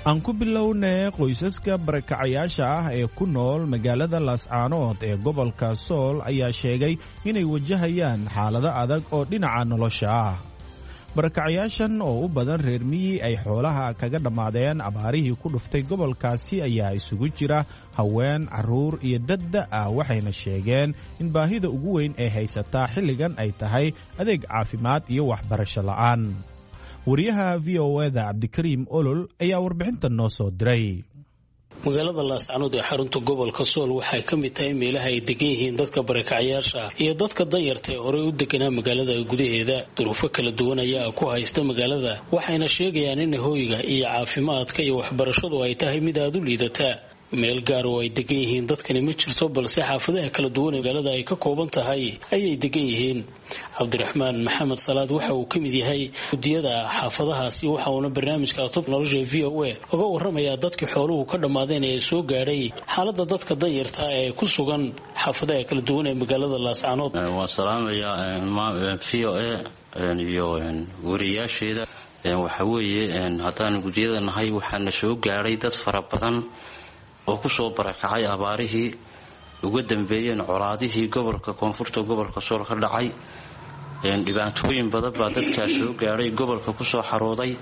aan ku bilownay qoysaska barakacayaasha ah ee ku nool magaalada laascaanood ee gobolka sool ayaa sheegay inay wajahayaan xaalado adag oo dhinaca nolosha ah. barakacayaashan oo u badan reer miyi ay xoolaha kaga dhammaadeen abaarihii ku dhuftay gobolkaasi ayaa isugu jira haween, carruur iyo dad ah, waxayna sheegeen in baahida ugu weyn ee haysataa xilligan ay tahay adeeg caafimaad iyo waxbarasho la'aan. wariyaha v o eda cabdikariim olol ayaa warbixintan noo soo diray. magaalada laascaanood ee xarunta gobolka sool waxay ka mid tahay meelaha ay degan yihiin dadka barakacayaasha iyo dadka danyarta ee horey u deganaa magaalada gudaheeda. duruufo kala duwan ayaa ku haysta magaalada, waxayna sheegayaan in hooyga iyo caafimaadka iyo waxbarashadu ay tahay mid aad u liidata. meel gaar oo ay degan yihiin dadkani ma jirto, balse xaafadaha kala duwan ee magaalada ay ka kooban tahay ayay degan yihiin. cabdiraxmaan maxamed salaad waxa uu ka mid yahay gudiyada xaafadahaasi, waxa uuna barnaamijka tub nolosha v o a uga waramayaa dadkii xooluhu ka dhammaadeen ee soo gaadhay xaalada dadka danyarta ee ku sugan xaafadaha kala duwan ee magaalada laascaanood. waan salaamayaa v o a iyo wariyaasheeda. waxa weeye haddaan gudiyada nahay waxaana soo gaadhay dad fara badan oo kusoo barakacay abaarihii uga dambeeyeen colaadihii gobolka koonfurta gobolka sool ka dhacay. dhibaatooyin badan baa dadkaa soo gaadhay, gobolka kusoo xarooday.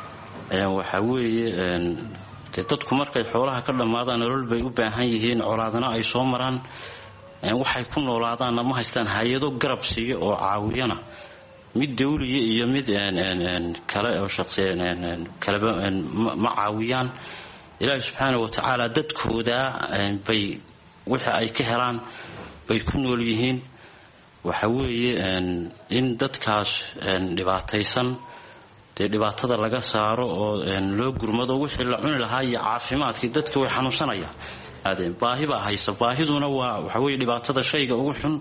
waxa weeye de dadku markay xoolaha ka dhammaadaan nolol bay u baahan yihiin, colaadana ay soo maraan. waxay ku noolaadaanna ma haystaan hay-ado garab siiyo oo caawiyana, mid dawliya iyo mid kale oo kaleba ma caawiyaan. ilaahi subxaana wa tacaala dadkooda bay wixii ay ka helaan bay ku nool yihiin. waxa weeye in dadkaas dhibaataysan dee dhibaatada laga saaro oo loo gurmado, wixii la cuni lahaa iyo caafimaadkii dadka way xanuunsanayaan. baahi baa haysa, baahiduna waa waxa weye dhibaatada shayga ugu xun.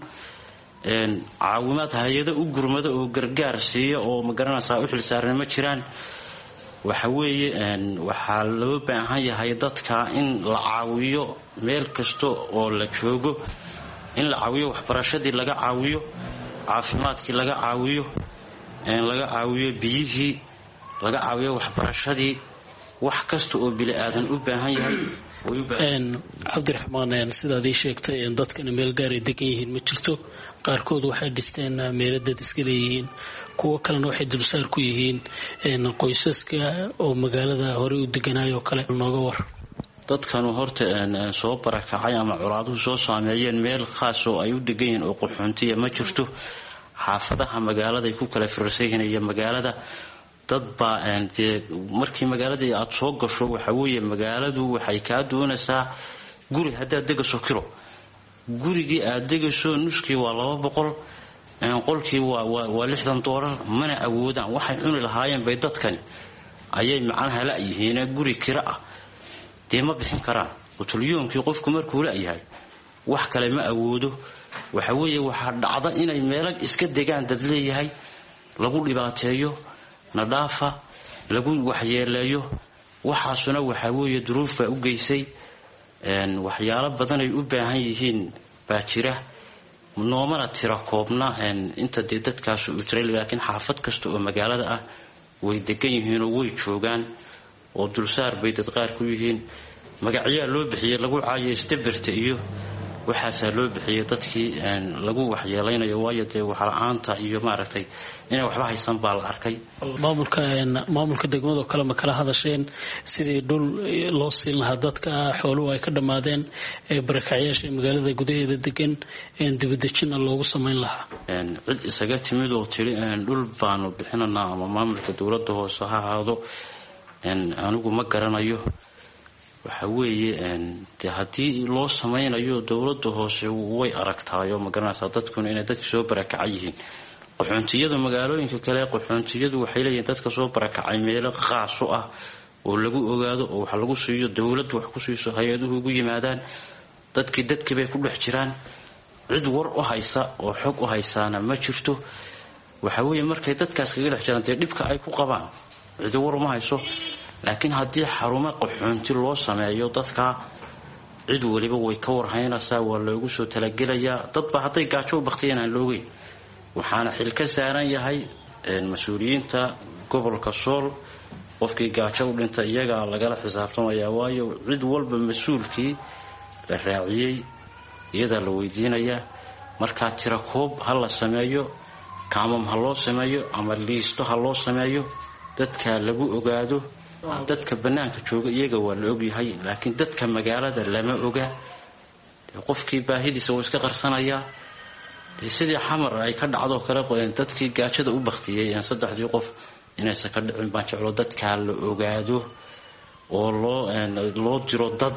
caawimaad hay-ado u gurmado oo gargaar siiya oo magaranaysaa u xilsaaran ma jiraan. waxa weeye waxaa loo baahan yahay dadka in la caawiyo meel kasta oo la joogo, in la caawiyo waxbarashadii laga caawiyo, caafimaadkii laga caawiyo, laga caawiyo biyihii, laga caawiyo waxbarashadii, wax kasta oo bini aadan u baahan yahay. cabdiraxmaan, sidaad ii sheegtay dadkana meel gaaray degan yihiin ma jirto. qaarkood waxay dhisteen meelo dad iska leeyihiin, kuwo kalena waxay dulsaar ku yihiin qoysaska oo magaalada horey u deganaayoo kale. nooga war dadkanu horta soo barakacay ama colaaduhu soo saameeyeen meel khaas oo ay u degan yihiin oo qaxoontiya ma jirto. xaafadaha magaaladay ku kala firarsan yihiin iyo magaalada dad baa dee markii magaaladii aad soo gasho waxa weeye magaaladu waxay kaa doonaysaa guri haddaad degaso kilo, gurigii aad degaso nuskii waa laba boqol, qolkii waa lixdan doolar. mana awoodaan, waxay cuni lahaayeen bay dadkani ayay macnaha la-yihiin. guri kira ah dee ma bixin karaan. qutulyoonkii qofku markuu la-yahay wax kale ma awoodo. waxa weeye waxaa dhacda inay meelo iska degaan dad leeyahay, lagu dhibaateeyo, nadhaafa lagu waxyeeleeyo. waxaasuna waxa weeye duruuf baa u geysay. waxyaalo badan ay u baahan yihiin baa jira, noomana tira koobna inta dee dadkaas u jiray. laakiin xaafad kasta oo magaalada ah way degan yihiinoo way joogaan, oo dulsaar bay dad qaar ku yihiin. magacyaa loo bixiyey lagu caayo istabirta iyo waxaasaa loo bixiyey dadkii lagu waxyeelaynayo, waayo dee waxla-aanta iyo maaragtay inay waxba haysan baa la arkay. maamulka maamulka degmadoo kale ma kala hadasheen sidii dhul loo siin lahaa dadka xooluhu ay ka dhammaadeen ee barakacyaasha magaalada gudaheeda degan dibadejina loogu samayn lahaa? cid isaga timid oo tiri dhul baanu bixinanaa ama maamulka dowladda hoose ha ahaado anigu ma garanayo. waxa weeye de haddii loo samaynayo dowladda hoose way aragtaayo magaranaysaa dadkuna inay dadka soo barakacay yihiin. qaxoontiyada magaalooyinka kale qaxoontiyadu waxay leeyihiin dadka soo barakacay meelo khaas u ah oo lagu ogaado oo wax lagu siiyo, dowladdu wax ku siiso, hay-aduhu ugu yimaadaan. dadkii dadkii bay ku dhex jiraan, cid war u haysa oo xog u haysaana ma jirto. waxa weeye markay dadkaas kaga dhex jiraan dee dhibka ay ku qabaan cidi war uma hayso. laakiin haddii xarumo qaxoonti loo sameeyo dadka cid waliba way ka warhaynaysaa, waa loogu soo talagelayaa. dadba hadday gaajo u baktiyeen aan loogeyn. waxaana xil ka saaran yahay mas-uuliyiinta gobolka sool qofkii gaajo u dhintay iyagaa lagala xisaabtamaya waayo cid walba mas-uulkii la raaciyey iyadaa la weydiinayaa markaa tira koob ha la sameeyo kaamam ha loo sameeyo ama liisto ha loo sameeyo dadka lagu ogaado dadka bannaanka jooga iyaga waa la ogyahay laakiin dadka magaalada lama oga qofkii baahidiisa wuu iska qarsanayaa dee sidii xamar ay ka dhacdo kale dadkii gaajada u baktiyey saddexdii qof inaysan ka dhicin baan jeclo dadkaa la ogaado oo loo loo diro dad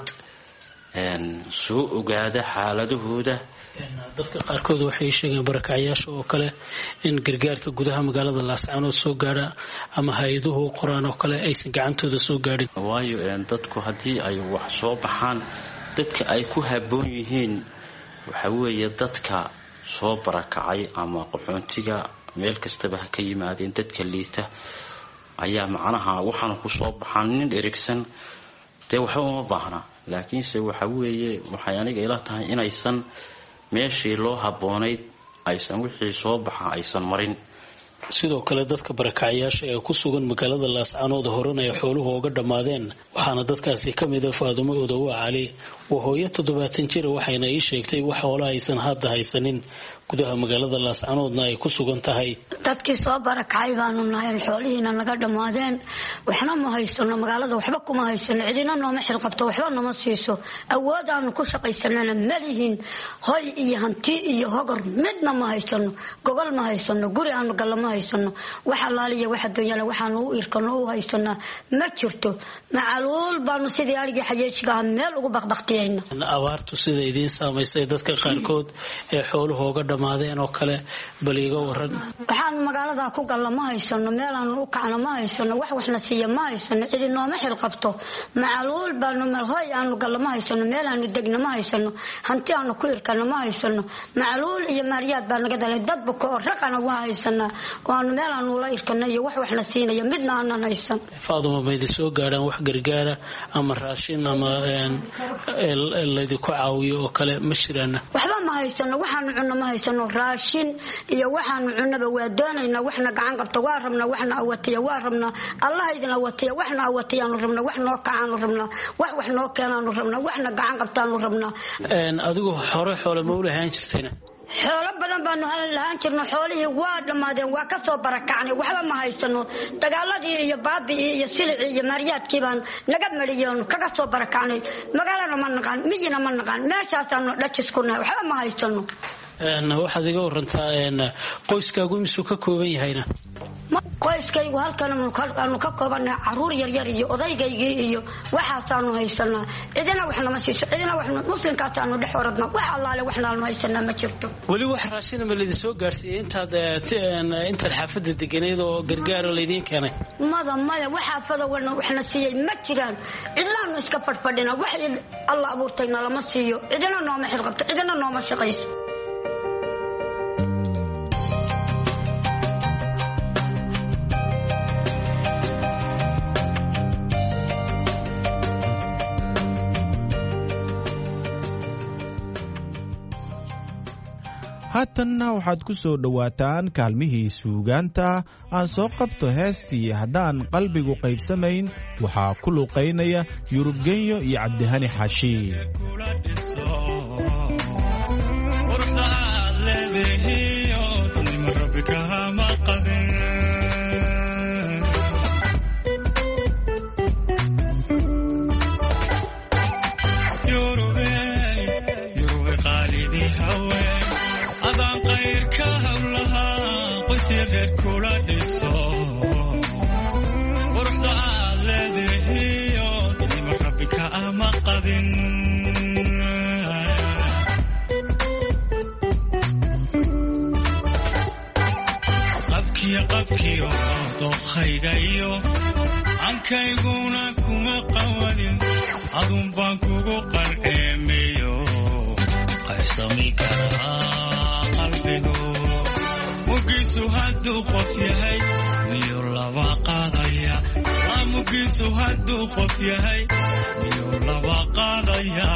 soo ogaada xaaladahooda dadka qaarkood waxay sheegeen barakacyaasha oo kale in gargaarka gudaha magaalada laascaanood soo gaadha ama hay-aduhu qoraan oo kale aysan gacantooda soo gaadhin waayo dadku haddii ay wax soo baxaan dadka ay ku habboon yihiin waxa weeye dadka soo barakacay ama qaxoontiga meel kastaba ha ka yimaadeen dadka liita ayaa macnaha waxaana ku soo baxaan nin erigsan dee waxba uma baahna laakiinse waxa weeye waxay aniga ila tahay inaysan meeshii loo habboonayd aysan wixii soo baxa aysan marin sidoo kale dadka barakacyaasha ee ku sugan magaalada laascaanood horena ay xooluhu uga dhammaadeen waxaana dadkaasi ka mid a faadumo odowa cali waa hooyo toddobaatan jira waxayna ii sheegtay wax hoola aysan hadda haysanin gudaha magaalada laascaanoodna ay ku sugan tahay dadkii soo barakacay baanu nahay xoolihiina naga dhammaadeen waxna ma haysano magaalada waxba kuma haysano cidina nooma xilqabto waxba nama siiso awoodaanu ku shaqaysanana malihiin hoy iyo hanti iyo hogor midna ma haysano gogol ma haysano guri aanu galla ma haysano wax allaaliya wax adduunyada waxaanu u irkano u haysanaa ma jirto macaluul baanu sidii arigii xayeejigaha meel ugu baqbaqtiyayna abaartu sida idiin saamaysay dadka qaarkood ee xooluhu uga dhammaadeen oo kale bal iga waran waxaanu magaalada ku galla ma haysano meelaanu u kacna ma haysano wax waxna siiya ma haysano cidi nooma xilqabto macaluul baanu meel hoy aanu galla ma haysano meelaanu degna ma haysano hanti aanu ku irkana ma haysano macaluul iyo maariyaad baa naga dalay dad buka oo raqana waa haysanaa waanu meelaanu la irkana iyo wax waxna siinaya midna aanan haysan faaduma maydi soo gaadhaan wax gargaara ama raashin ama laydinku caawiyo oo kale ma jiraan waxba ma haysano waxaanu cunno ma haysano raashin iyo waxaanu cunnaba waa doonaynaa waxna gacan qabta waa rabnaa waxna awatiya waa rabnaa allah idin awatiya waxna awatiyaanu rabnaa wax noo kacaanu rabnaa wax wax noo keenaanu rabnaa waxna gacan qabtaanu rabnaa adigu hore xoolo ma u lahaan jirtayna xoolo badan baanu lahaan jirno xoolihii waa dhammaadeen waa ka soo barakacnay waxba ma haysano dagaaladii iyo baabi'ii iyo silicii iyo maariyaadkii baan naga mariyoon kaga soo barakacnay magaalana ma naqaan miyina ma naqaan meeshaasaanu dhajisku nahay waxba ma haysano waxaad iga warantaa qoyskaagu misuu ka kooban yahayna qoyskaygu halkan aanu ka koobannahay caruur yaryar iyo odaygaygii iyo waxaasaanu haysanaa cidina wax nama siiso cidina wax muslimkaasaanu dhex oradna wax allaale waxnaanu haysanaa ma jirto weli wax raashina ma laydin soo gaarsiiyey intaad intaad xaafadda deganeed oo gargaaro laydiin keenay mada maya wax xaafada waxna siiyey ma jiraan cidlaanu iska fadhfadhina wax alla abuurtayna lama siiyo cidina nooma xilqabto cidina nooma shaqayso haatanna waxaad ku soo dhowaataan kaalmihii suugaanta aan soo qabto heestii haddaan qalbigu qaybsamayn waxaa ku luuqaynaya yurubgenyo iyo cabdihani xaashi qabkiyo doqaygayo ankayguna kuma qawadin adun baan kugu qalceemeyo qaysami karaa qalbigu mugiisu hadduu qof yahay miyuu laba qaadaya mugiisu hadduu qof yahay miyuu laba qaadaya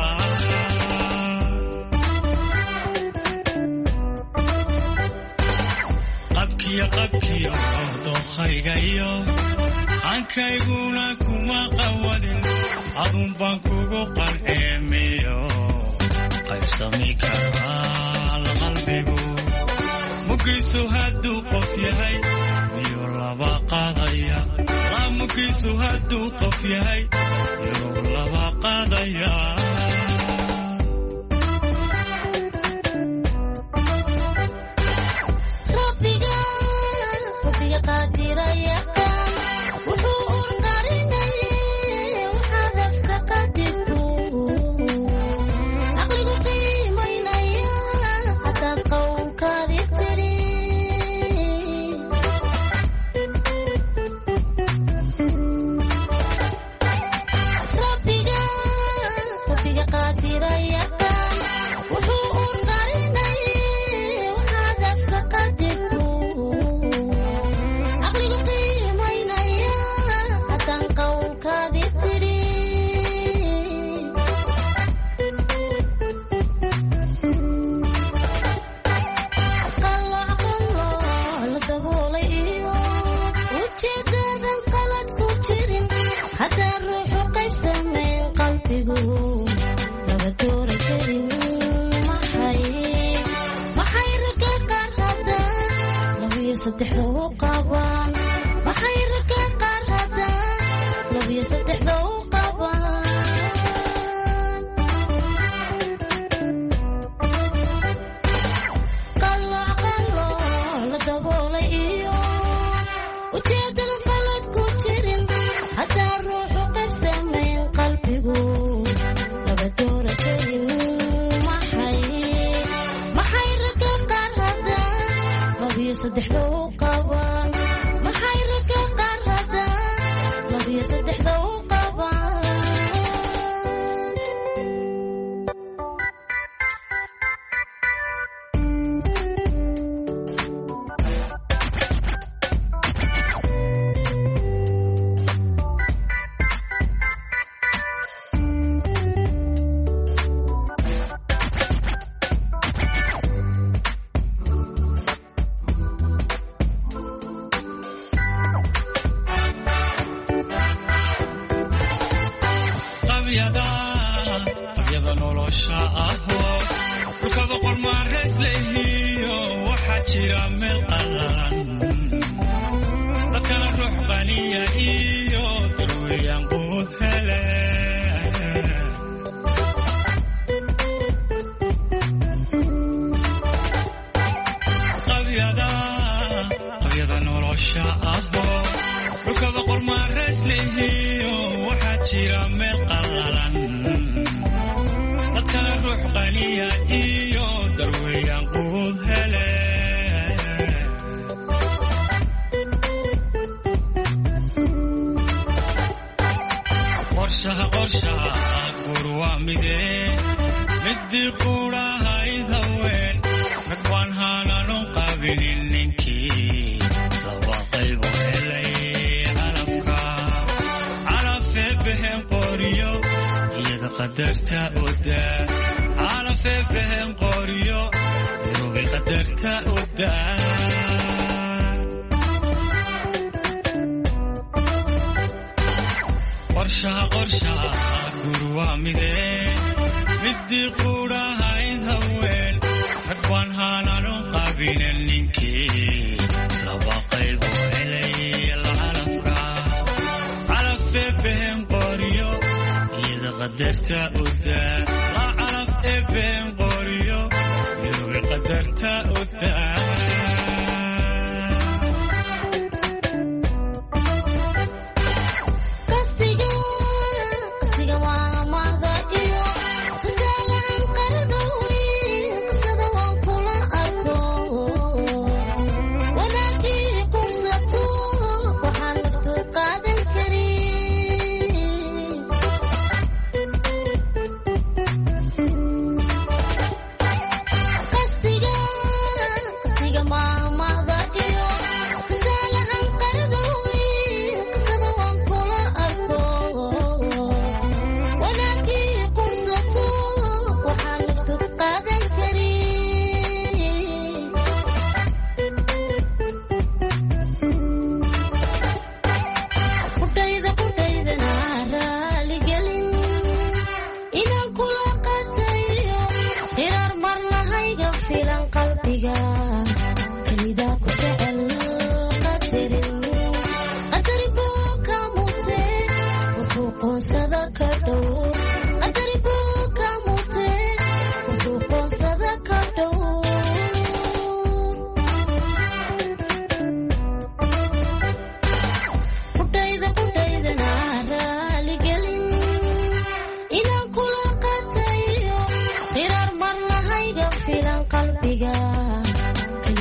qabkiyo qabkiyo doqaygayo ankayguna kuma qawadin adun baan kugu qancemiyo qaybsami karaa qalbigu mugiisu hadduu qof yahay miyuu laba qaadaya la mugiisu hadduu qof yahay miyuu laba qaadaya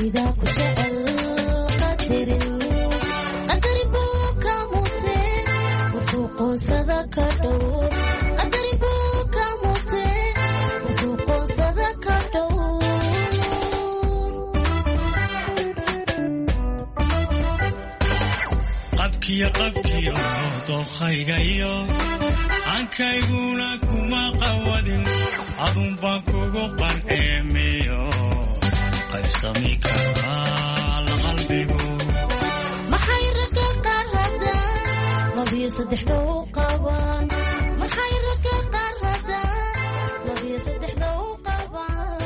qalbiga ku jecel qadarin qadarin buu ka mutee wuxuu qoonsada ka dhow qadarin buu ka mutee wuxuu qoonsada ka dhow qabkiyo qabkiyo dookhaygayo aankayguna kuma qawadin adun baan kugu qancemiyo qaybsami karaa qalbigu maxay raga qaar hadaan labiyo saddexda u qabaan maxay raga qaar hadaan labiyo saddexda u qabaan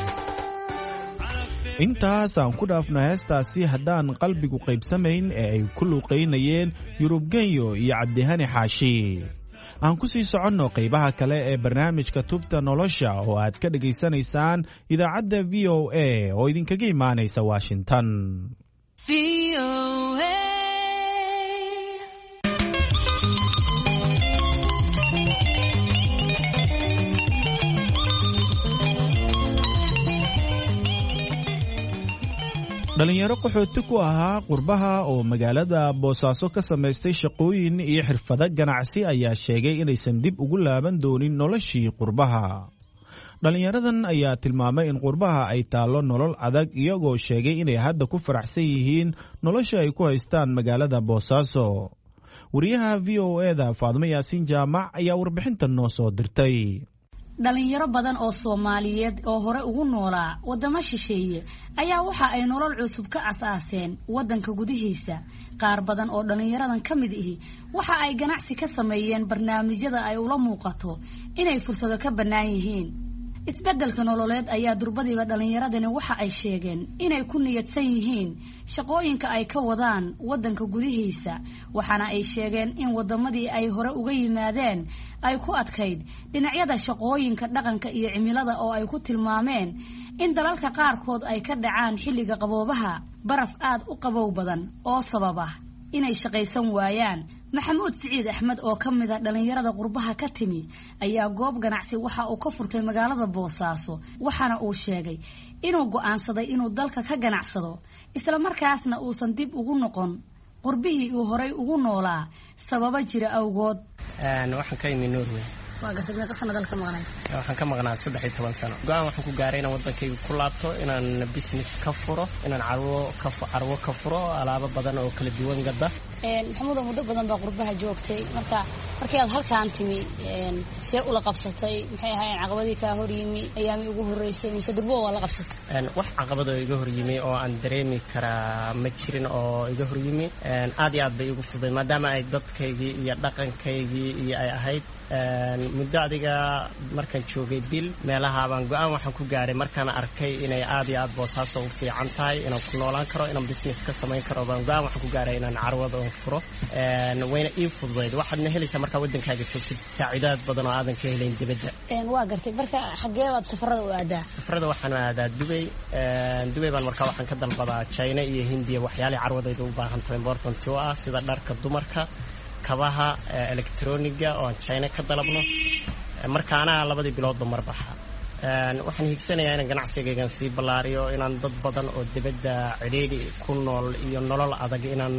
intaas aan ku dhaafno heestaasi haddaan qalbigu qaybsamayn ee ay ku luuqaynayeen yurub genyo iyo cabdihani xaashi aan ku sii soconno qaybaha kale ee barnaamijka tubta nolosha oo aad ka dhegaysanaysaan idaacadda v o a oo idinkaga imaanaysa washington. dhalinyaro qaxooti ku ahaa qurbaha oo magaalada boosaaso ka samaystay shaqooyin iyo xirfado ganacsi ayaa sheegay inaysan dib ugu laaban doonin noloshii qurbaha. dhalinyaradan ayaa tilmaamay in qurbaha ay taallo nolol adag iyagoo sheegay inay hadda ku faraxsan yihiin nolosha ay ku haystaan magaalada boosaaso. wariyaha v o eda faadmo yaasiin jaamac ayaa warbixintan noo soo dirtay. dhalinyaro badan oo Soomaaliyeed oo hore ugu noolaa wadamo shisheeye ayaa waxa ay nolol cusub ka asaaseen wadanka gudihiisa. qaar badan oo dhalinyaradan ka mid ihi waxa ay ganacsi ka sameeyeen barnaamijyada ay ula muuqato inay fursado ka bannaan yihiin. isbeddelka nololeed ayaa durbadiiba dhalinyaradani waxa ay sheegeen inay ku niyadsan yihiin shaqooyinka ay ka wadaan wadanka gudihiisa, waxaana ay sheegeen in wadamadii ay hore uga yimaadeen ay ku adkayd dhinacyada shaqooyinka dhaqanka iyo cimilada oo ay ku tilmaameen in dalalka qaarkood ay ka dhacaan xilliga qaboobaha baraf aad u qabow badan oo sababa inay shaqaysan waayaan. maxamuud siciid axmed oo ka mid ah dhalinyarada qurbaha ka timi ayaa goob ganacsi waxa uu ka furtay magaalada Boosaaso, waxaana uu sheegay inuu go'aansaday inuu dalka ka ganacsado isla markaasna uusan dib ugu noqon qurbihii uu horay ugu noolaa sababa jira awgood. een waxaan ka imi Norway waa gasagna ka sanad dalka maqnay waxaan ka maqnaa saddex iyo toban sano. go'aan waxaan ku gaaray inaan wadankayga ku laabto, inaan business ka furo, inaan carwo ka carwo ka furo alaabo badan oo kala duwan gada. een maxamuud muddo badan baa qurbaha joogtay, marka markii aad halkaan timi een see ula qabsatay, maxay ahaayeen caqabadii ka hor yimi ayaamii ugu horeysay mise durbo waa la qabsatay? een wax caqabado iga hor yimi oo aan dareemi karaa ma jirin oo iga hor yimi. een aad iyo aad bay igu fududay maadaama ay dadkaygii iyo dhaqankaygii iyo ay ahayd. een muddo adiga markaan joogay bil meelaha baan go'aan waxaan ku gaaray markaan arkay inay aad iyo aad Boosaaso u fiican tahay, inaan ku noolaan karo, inaan business ka samayn karo, baan go'aan waxaan ku gaaray inaan carwada oo furo. een wayna ii fududayd. waxaadna helaysaa markaa wadankaaga joogtid saacidaad badan oo aadan ka helayn dibadda. een waa gartay. marka xagee baad safarada u aadaa? safarada waxaan aadaa Dubai. een Dubai baan markaa waxaan ka dalbadaa China iyo Hindiya waxyaalaha carwadayda u baahan tahay important oo ah sida dharka dumarka, kabaha, electroniga oo China ka dalabno. markaana labadii bilood mar baxa. een waxaan higsanayaa inaan ganacsigaygan sii ballaariyo, inaan dad badan oo dibadda ciriiri ku nool iyo nolol adag inaan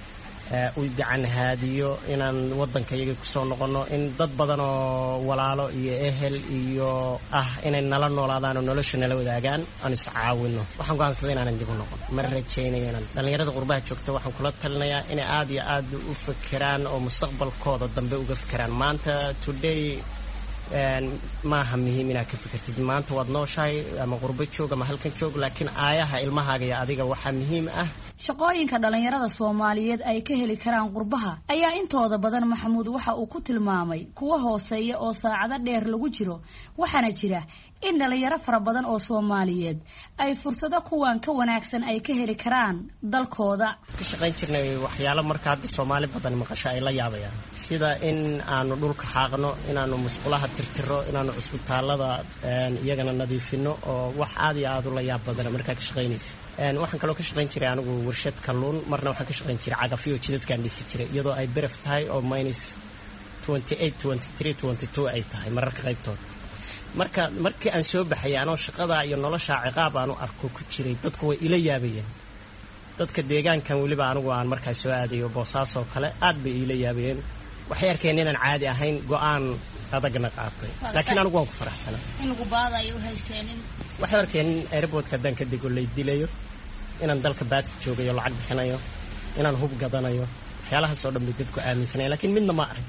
u gacan haadiyo, inaan wadankayaga ku soo noqono, in dad badan oo walaalo iyo ehel iyo ah inay nala noolaadaan oo nolosha nala wadaagaan aan is caawino. waxaan go'aansaday inaanan dib u noqon. ma rajaynayo inaan dhalinyarada qurbaha joogta waxaan kula talinayaa inay aad iyo aad u fikiraan oo mustaqbalkooda dambe uga fikiraan. maanta today een maaha muhiim inaad ka fikirtid maanta waad nooshahay ama qurbo joog ama halkan joog, laakiin aayaha ilmahaaga iyo adiga waxaa muhiim ah. shaqooyinka dhalinyarada Soomaaliyeed ay ka heli karaan qurbaha ayaa intooda badan Maxamuud waxa uu ku tilmaamay kuwa hooseeya oo saacado dheer lagu jiro, waxaana jira in dhalinyaro fara badan oo Soomaaliyeed ay fursado kuwan ka wanaagsan ay ka heli karaan dalkooda. ka shaqayn jirnay waxyaalo marka hadda Soomaali badan maqasho ay la yaabayaan, sida in aanu dhulka xaaqno, inaanu musqulaha tirtiro, inaanu cusbitaalada iyagana nadiifino oo wax aad iyo aad u la yaab badan markaa ka shaqaynaysa. een waxaan kaloo ka shaqayn jiray anigu warshad kalluun, marna waxaan ka shaqayn jiray cagafyo jidadkaan dhisi jiray iyadoo ay baraf tahay oo minus twenty-eight twenty-three twenty-two ay tahay mararka qaybtood. marka markii aan soo baxay anoo shaqada iyo nolosha ciqaab aan u arko ku jiray dadku way ila yaabayeen dadka deegaankan waliba anigu aan markaa soo aadayo Boosaaso kale aad bay ila yaabayeen waxay arkeen inaan caadi ahayn go'aan adagna qaatay laakiin anigu waan ku faraxsanaa in ugu baadayo u haysteen waxay arkeen airportka dan ka digo lay dilayo inaan dalka baad joogayo lacag bixinayo inaan hub gadanayo waxyaalahaas oo dhan dadku aaminsanay laakiin midna ma arag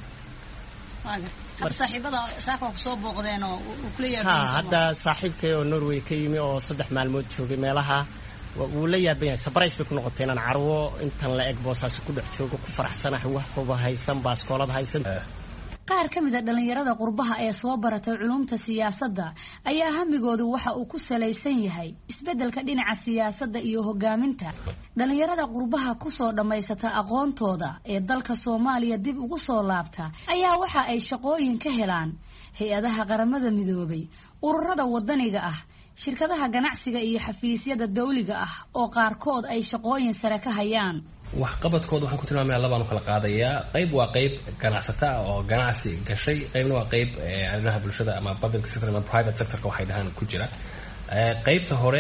hada saaxiibada saako ku soo booqdeen oo u kula yaabay hadda saaxiibkay oo Norway ka yimi oo saddex maalmood joogay meelaha wuu la yaabay surprise ku noqotay inaan carwo intan la eg Boosaaso ku dhex joogo ku faraxsanahay wax huba haysan baaskoolad haysan qaar ka mid ah dhalinyarada qurbaha ee soo baratay culumta siyaasadda ayaa hamigoodu waxa uu ku salaysan yahay isbeddelka dhinaca siyaasadda iyo hogaaminta dhalinyarada qurbaha ku soo dhamaysata aqoontooda ee dalka Soomaaliya dib ugu soo laabta ayaa waxa ay shaqooyin ka helaan hay'adaha qaramada midoobay ururada wadaniga ah shirkadaha ganacsiga iyo xafiisyada dawliga ah oo qaarkood ay shaqooyin sare ka hayaan wax qabadkooda waxaan ku tilmaamayaa labaan u kala qaadayaa qayb waa qayb ganacsata oo ganacsi gashay qaybna waa qayb arrimaha bulshada ama public sector ama private sector-ka waxay dhahaan ku jira qaybta hore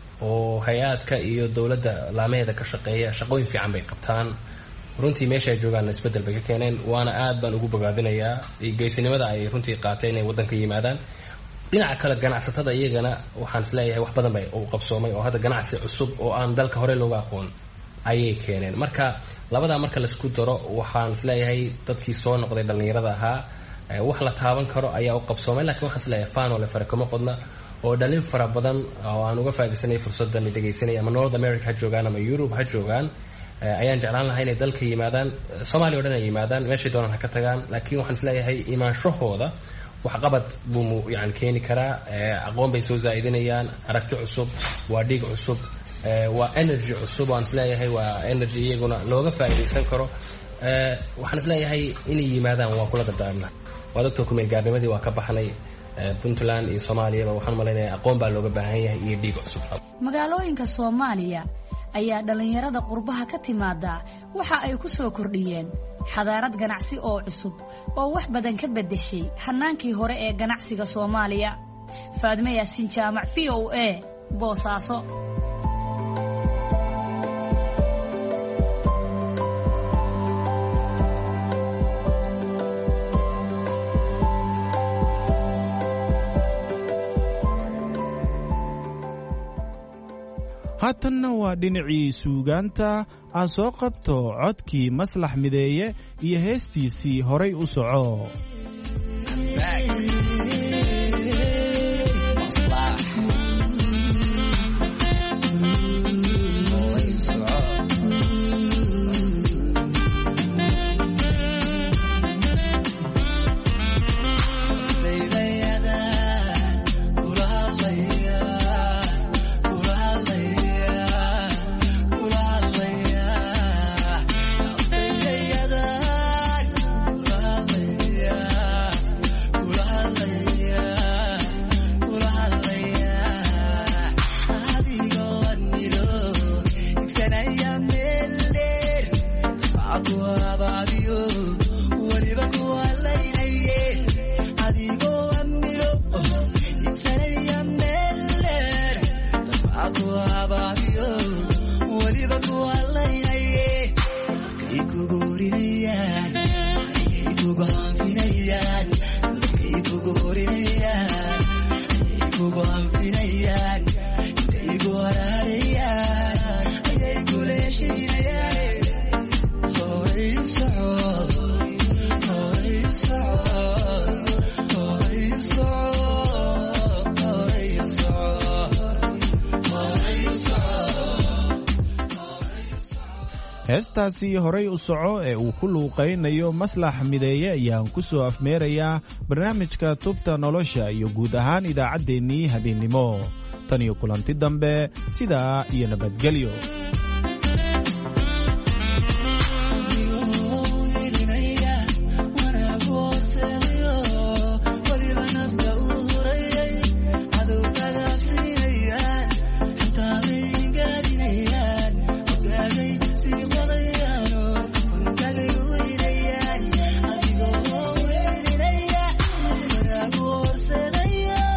oo hay-adka iyo dowladda laamaheeda ka shaqeeya shaqooyin fiican bay qabtaan runtii meesha ay joogaan isbeddel bay ka keeneen waana aad baan ugu bogaadinayaa geesinimada ay runtii qaateen inay waddanka yimaadaan dhinaca kale ganacsatada iyagana waxaan isleeyahay wax badan bay u qabsoomay oo hadda ganacsi cusub oo aan dalka hore looga aqoon ayay keeneen marka labadaa marka la isku daro waxaan isleeyahay dadkii soo noqday dhalinyarada ahaa wax la taaban karo ayaa u qabsoomay laakiin waxaan isleeyahay faanole fare kama qodna oo dhalin fara badan oo aan uga faa'iidaysanay fursaddan dhegaysanay ama North America ha joogaan ama Europe ha joogaan ayaan jeclaan lahaa inay dalka yimaadaan Soomaaliya oo dhan ay yimaadaan meeshay doonaan ha ka tagaan laakiin waxaan isleeyahay imaanshahooda wax qabad buu yani keeni karaa aqoon bay soo zaa'idinayaan aragti cusub waa dhiig cusub waa energy cusub aan isleeyahay waa energy iyaguna looga faa'iidaysan karo waxaan isleeyahay inay yimaadaan waa kula dardaarmna waa dadka kumeel gaarnimadii waa ka baxnay Puntland iyo Soomaaliya waxaan malaynayaa aqoon baa looga baahan yahay iyo dhiig cusub magaalooyinka Soomaaliya ayaa dhalinyarada qurbaha ka timaada waxa ay ku soo kordhiyeen xadaarad ganacsi oo cusub oo wax badan ka bedeshay hanaankii hore ee ganacsiga Soomaaliya Faadme Yaasin Jaamac V O A Boosaaso haatanna waa dhinacii suugaanta aan soo qabto codkii maslax mideeye iyo heestiisii horay u soco heestaasi horay u soco ee uu ku luuqaynayo maslax mideeye ayaan ku soo afmeerayaa barnaamijka tubta nolosha iyo guud ahaan idaacaddeenii habeennimo tan iyo kulanti dambe sidaa iyo nabadgelyo Yeah.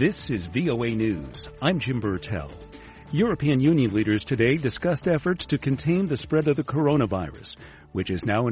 This is V O A News. I'm Jim Burtell. European Union leaders today discussed efforts to contain the spread of the coronavirus, which is now in